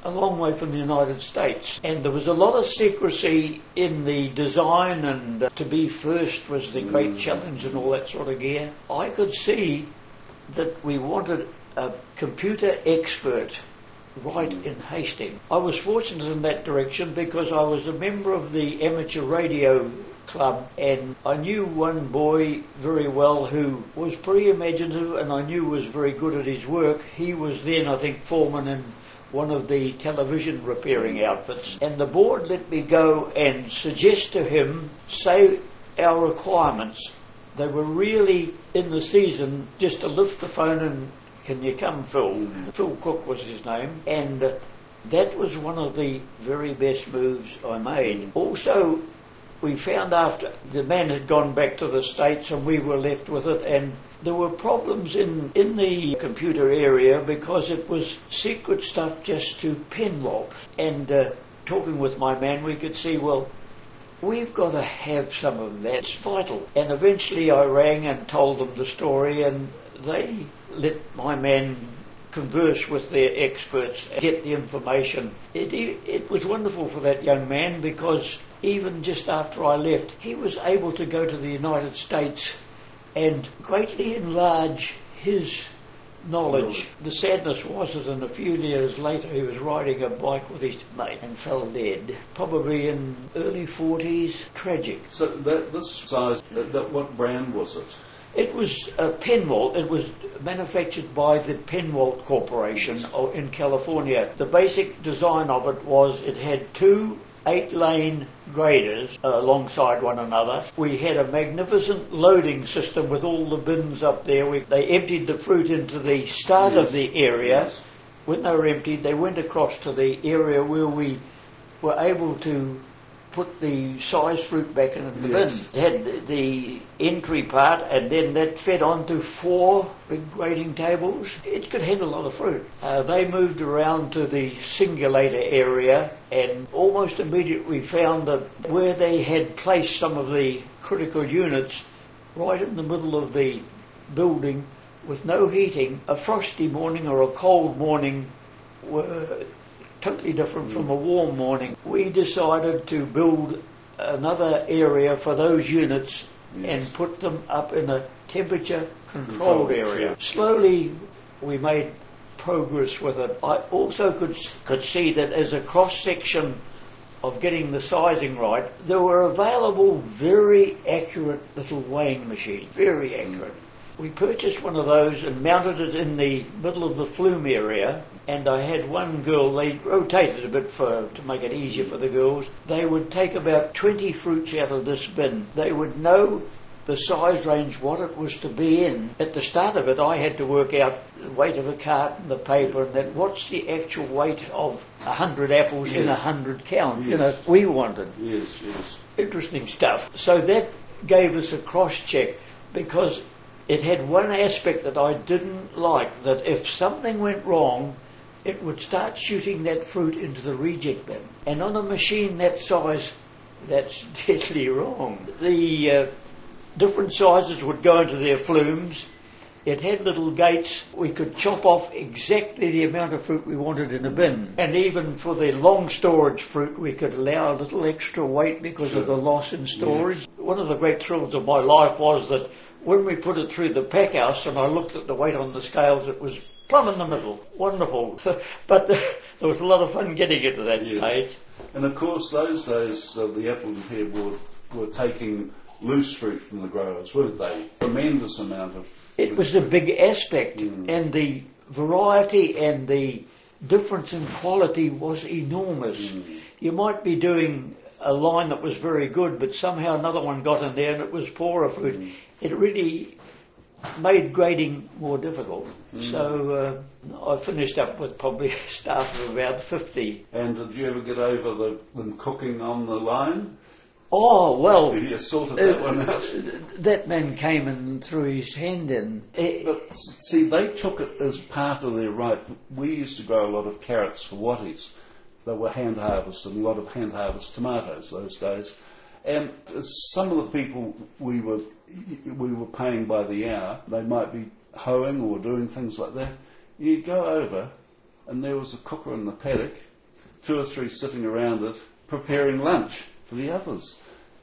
a long way from the United States, and there was a lot of secrecy in the design, and uh, to be first was the great challenge and all that sort of gear. I could see that we wanted a computer expert right in Hastings. I was fortunate in that direction because I was a member of the amateur radio club, and I knew one boy very well who was pretty imaginative, and I knew was very good at his work. He was then, I think, foreman in one of the television repairing outfits, and the board let me go and suggest to him, say, our requirements. They were really in the season just to lift the phone and, can you come, Phil? Mm. Phil Cook was his name, and uh, that was one of the very best moves I made. Also, we found after the man had gone back to the States and we were left with it, and there were problems in, in the computer area because it was secret stuff just to pen logs. And uh, talking with my man, we could see, well, we've got to have some of that. It's vital. And eventually I rang and told them the story, and they let my man converse with their experts, get the information. It, it was wonderful for that young man because even just after I left, he was able to go to the United States and greatly enlarge his knowledge. The sadness was that in a few years later he was riding a bike with his mate and fell dead, probably in early forties. Tragic. So that, this size, that, that, what brand was it? It was a Penwalt. It was manufactured by the Penwalt Corporation in California. The basic design of it was it had two eight-lane graders uh, alongside one another. We had a magnificent loading system with all the bins up there. We, they emptied the fruit into the start yes. of the area. Yes. When they were emptied, they went across to the area where we were able to put the size fruit back in the yes. bin. It had the entry part, and then that fed onto four big grading tables. It could handle a lot of fruit. Uh, they moved around to the singulator area, and almost immediately we found that where they had placed some of the critical units right in the middle of the building with no heating, a frosty morning or a cold morning were totally different from a warm morning. We decided to build another area for those units yes. and put them up in a temperature controlled area. Sure. Slowly we made progress with it. I also could could see that as a cross section of getting the sizing right, there were available very accurate little weighing machines, very accurate. We purchased one of those and mounted it in the middle of the flume area, and I had one girl, they rotated a bit for to make it easier for the girls. They would take about twenty fruits out of this bin. They would know the size range, what it was to be in. At the start of it, I had to work out the weight of a carton, the paper, and then what's the actual weight of a hundred apples yes. in a hundred count. Yes. You know, we wanted. Yes, yes. Interesting stuff. So that gave us a cross-check, because it had one aspect that I didn't like, that if something went wrong, it would start shooting that fruit into the reject bin. And on a machine that size, that's deadly wrong. The uh, different sizes would go into their flumes. It had little gates. We could chop off exactly the amount of fruit we wanted in a bin. And even for the long storage fruit, we could allow a little extra weight because sure. of the loss in storage. Yes. One of the great thrills of my life was that when we put it through the pack house and I looked at the weight on the scales, it was plumb in the middle. Wonderful. But uh, there was a lot of fun getting it to that yes. stage. And of course, those days, uh, the Apple and Pear Board were taking loose fruit from the growers, weren't they? Tremendous amount of... It was a big aspect, mm. and the variety and the difference in quality was enormous. Mm. You might be doing a line that was very good, but somehow another one got in there and it was poorer fruit. Mm. It really made grading more difficult. Mm. So uh, I finished up with probably a staff of about fifty. And did you ever get over the, them cooking on the line? Oh, well... You sorted that uh, one out. That man came and threw his hand in. But see, they took it as part of their right. We used to grow a lot of carrots for Watties. They were hand harvested, a lot of hand harvested tomatoes those days. And some of the people we were we were paying by the hour, they might be hoeing or doing things like that. You'd go over and there was a cooker in the paddock, two or three sitting around it, preparing lunch for the others.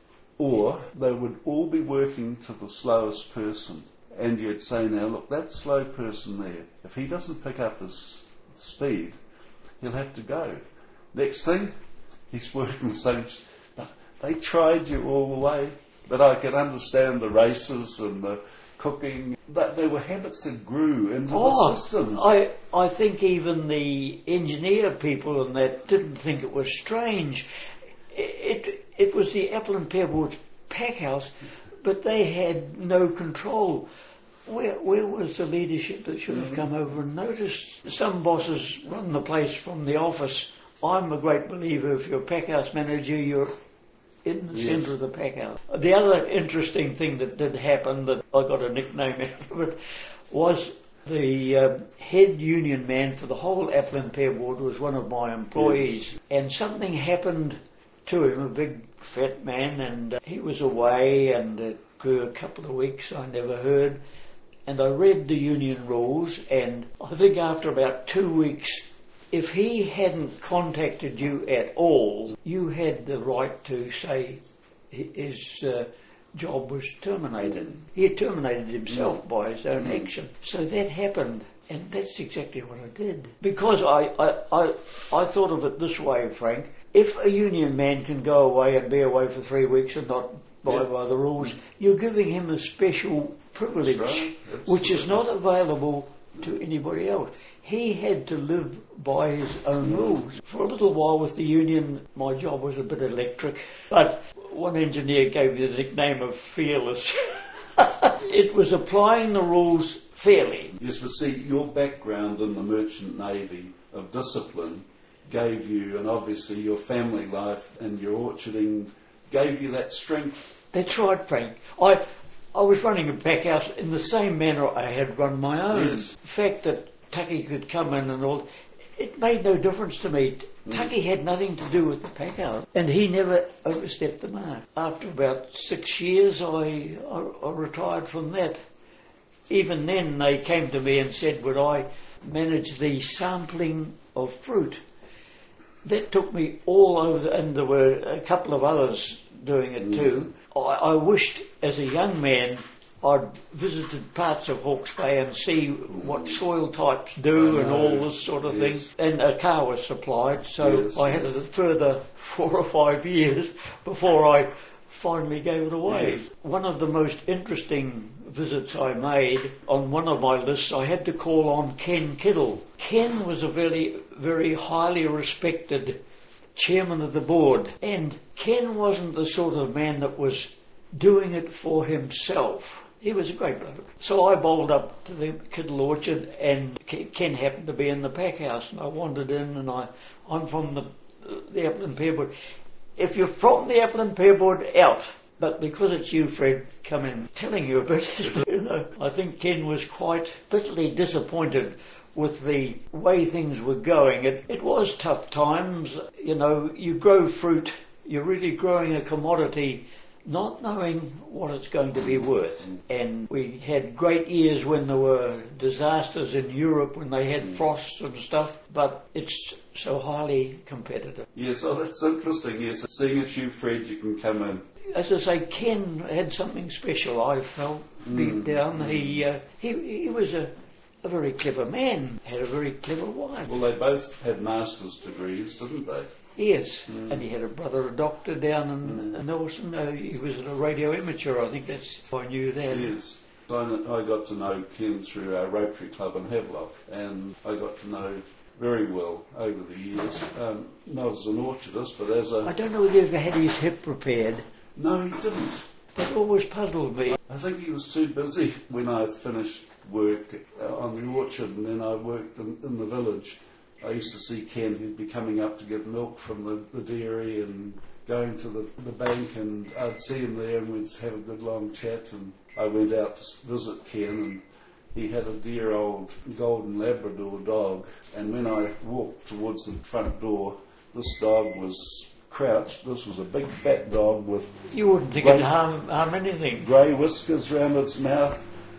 Or they would all be working to the slowest person. And you'd say, now look, that slow person there, if he doesn't pick up his speed, he'll have to go. Next thing, he's working the same. But they tried you all the way. But I could understand the races and the cooking. But they were habits that grew into oh, the systems. I, I think even the engineer people and that didn't think it was strange. It, it, it was the Apple and Pear Board pack house, but they had no control. Where, where was the leadership that should have come over and noticed? Some bosses run the place from the office. I'm a great believer if you're a pack house manager, you're in the yes. centre of the pack house. The other interesting thing that did happen, that I got a nickname out of it, was the uh, head union man for the whole Apple and Pear Board was one of my employees. Yes. And something happened to him, a big fat man, and uh, he was away, and it grew a couple of weeks, I never heard. And I read the union rules, and I think after about two weeks, if he hadn't contacted you at all, you had the right to say his uh, job was terminated. He had terminated himself mm. by his own mm. action. So that happened, and that's exactly what I did. Because I, I, I, I thought of it this way, Frank. If a union man can go away and be away for three weeks and not abide yep. by the rules, you're giving him a special privilege, right. which is not available to anybody else. He had to live by his own rules. For a little while with the union, my job was a bit electric, but one engineer gave me the nickname of Fearless. It was applying the rules fairly. Yes, but see, your background in the Merchant Navy of discipline gave you, and obviously your family life and your orcharding gave you that strength. That's right, Frank. I I was running a pack house in the same manner I had run my own. Yes. The fact that Tucky could come in and all, it made no difference to me. Mm. Tucky had nothing to do with the pack house, and he never overstepped the mark. After about six years, I, I, I retired from that. Even then, they came to me and said, would I manage the sampling of fruit? That took me all over, and there were a couple of others doing it too. I, I wished, as a young man, I'd visited parts of Hawke's Bay and see what soil types do and all this sort of yes. thing. And a car was supplied, so yes, I had yes. a further four or five years before I finally gave it away. Yes. One of the most interesting visits I made, on one of my lists, I had to call on Ken Kiddle. Ken was a very, very highly respected chairman of the board, and Ken wasn't the sort of man that was doing it for himself. He was a great bloke. So I bowled up to the Kiddle Orchard, and Ken happened to be in the pack house, and I wandered in, and I, I'm from the, the Apple and Pear Board. If you're from the Apple and Pear Board, out. But because it's you, Fred, come in telling you a bit, you know, I think Ken was quite bitterly disappointed with the way things were going. It, it was tough times. You know, you grow fruit, you're really growing a commodity, not knowing what it's going to be worth. And we had great years when there were disasters in Europe, when they had frosts and stuff, but it's so highly competitive. Yes, oh, that's interesting. Yes, seeing it's you, Fred, you can come in. As I say, Ken had something special, I felt, deep mm. down. He, uh, he he was a, a very clever man, had a very clever wife. Well, they both had master's degrees, didn't they? Yes, mm. and he had a brother, a doctor down in, mm. in Nelson. Uh, he was a radio amateur, I think that's I knew that. Yes. I, I got to know Ken through our Rotary Club in Havelock, and I got to know very well over the years, um, not as an orchardist, but as a... I don't know whether he ever had his hip repaired. No, he didn't. That always puzzled me. I think he was too busy when I finished work uh, on the orchard, and then I worked in, in the village. I used to see Ken, he'd be coming up to get milk from the, the dairy and going to the, the bank, and I'd see him there and we'd have a good long chat, and I went out to visit Ken, and he had a dear old golden Labrador dog, and when I walked towards the front door, this dog was crouched. This was a big fat dog with... You wouldn't think it'd harm, harm anything. Grey whiskers round its mouth,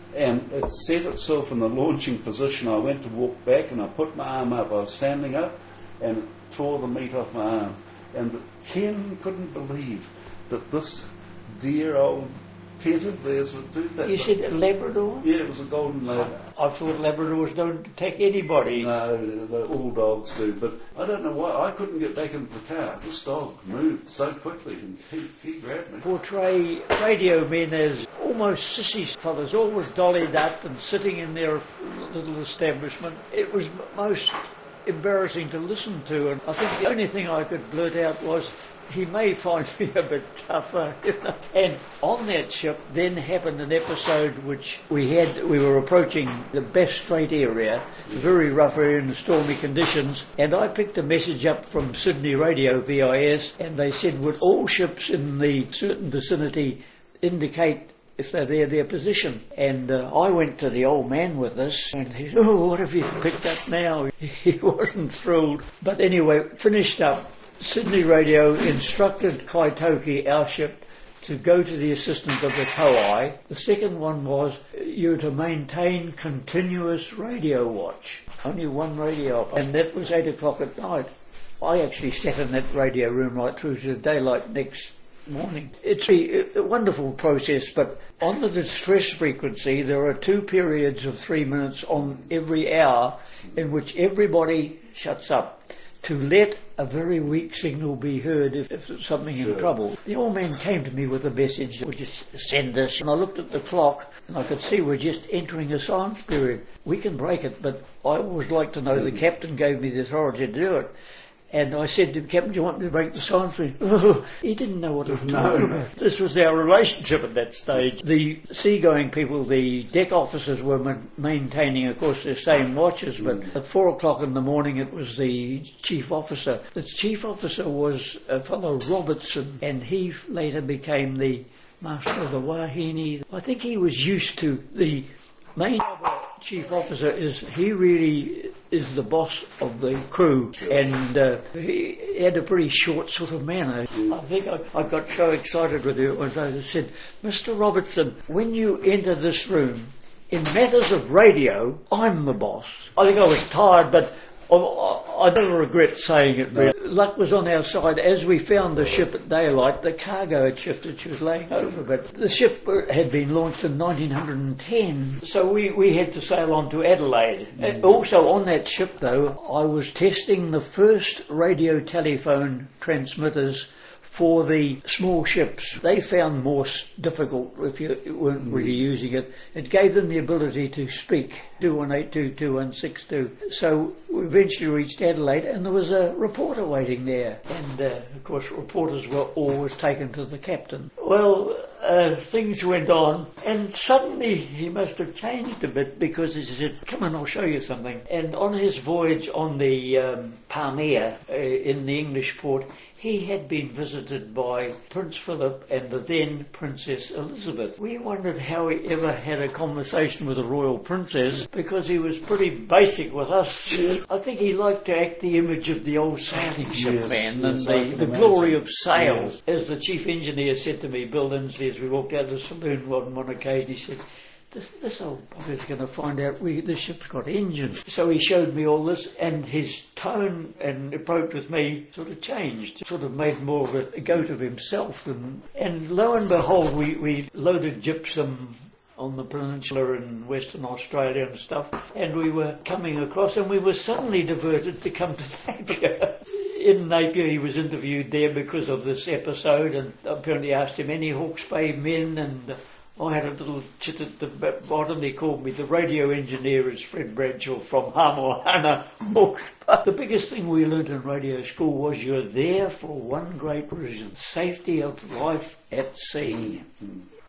and it set itself in the launching position. I went to walk back and I put my arm up. I was standing up and it tore the meat off my arm. And Ken couldn't believe that this dear old pet of theirs would do that. You said a Labrador? Yeah, it was a golden lab. I, I thought Labradors don't attack anybody. No, the, all dogs do. But I don't know why I couldn't get back into the car. This dog moved so quickly and he, he grabbed me. Portray radio men as almost sissies fellas, always dollied up and sitting in their little establishment. It was most embarrassing to listen to, and I think the only thing I could blurt out was, he may find me a bit tougher, you know. And on that ship then happened an episode which we had, we were approaching the Bass Strait area, very rough area in stormy conditions, and I picked a message up from Sydney Radio, V I S, and they said, would all ships in the certain vicinity indicate if they're there, their position. And uh, I went to the old man with this, and he said, oh, what have you picked up now? He wasn't thrilled. But anyway, finished up. Sydney Radio instructed Kaitoki, our ship, to go to the assistance of the Kowai. The second one was you to maintain continuous radio watch. Only one radio, and that was eight o'clock at night. I actually sat in that radio room right through to daylight next morning. It's a, a wonderful process, but on the distress frequency there are two periods of three minutes on every hour in which everybody shuts up to let a very weak signal be heard if, if there's something sure. in trouble. The old man came to me with a message, would you send this? And I looked at the clock and I could see we're just entering a silence period. We can break it, but I always like to know mm. the captain gave me the authority to do it. And I said to the captain, do you want me to break the silence? Oh, he didn't know what I was talking about. This was our relationship at that stage. The seagoing people, the deck officers were ma- maintaining, of course, their same watches, but at four o'clock in the morning it was the chief officer. The chief officer was a fellow Robertson, and he later became the master of the Wahine. I think he was used to the main chief officer is he really is the boss of the crew, and uh, he had a pretty short sort of manner. I think I, I got so excited with it when I said, Mister Robertson, when you enter this room, in matters of radio, I'm the boss. I think I was tired, but I, I don't regret saying it. Really. Luck was on our side. As we found the ship at daylight, the cargo had shifted. She was laying over, but the ship had been launched in nineteen ten, so we, we had to sail on to Adelaide. Mm. Also on that ship, though, I was testing the first radio telephone transmitters for the small ships. They found Morse difficult if you weren't really using it. It gave them the ability to speak, two one eight two, two one six two. So we eventually reached Adelaide and there was a reporter waiting there. And uh, of course reporters were always taken to the captain. Well, uh, things went on and suddenly he must have changed a bit because he said, come on, I'll show you something. And on his voyage on the um, Palmyra uh, in the English port, he had been visited by Prince Philip and the then Princess Elizabeth. We wondered how he ever had a conversation with a royal princess because he was pretty basic with us. Yes. I think he liked to act the image of the old sailing ship yes, man yes, and the, the glory of sail. Yes. As the chief engineer said to me, Bill Lindsley, as we walked out of the saloon on one occasion, he said, This, this old bugger's going to find out we, this ship's got engines. So he showed me all this, and his tone and approach with me sort of changed. Sort of made more of a, a goat of himself. And, and lo and behold, we, we loaded gypsum on the peninsula in Western Australia and stuff, and we were coming across, and we were suddenly diverted to come to Napier. In Napier, he was interviewed there because of this episode, and apparently asked him any Hawke's Bay men, and I had a little chit at the bottom. They called me the radio engineer is Fred Bradshaw from Hamoana, Hawke's Bay. The biggest thing we learnt in radio school was you're there for one great reason, safety of life at sea. Mm-hmm.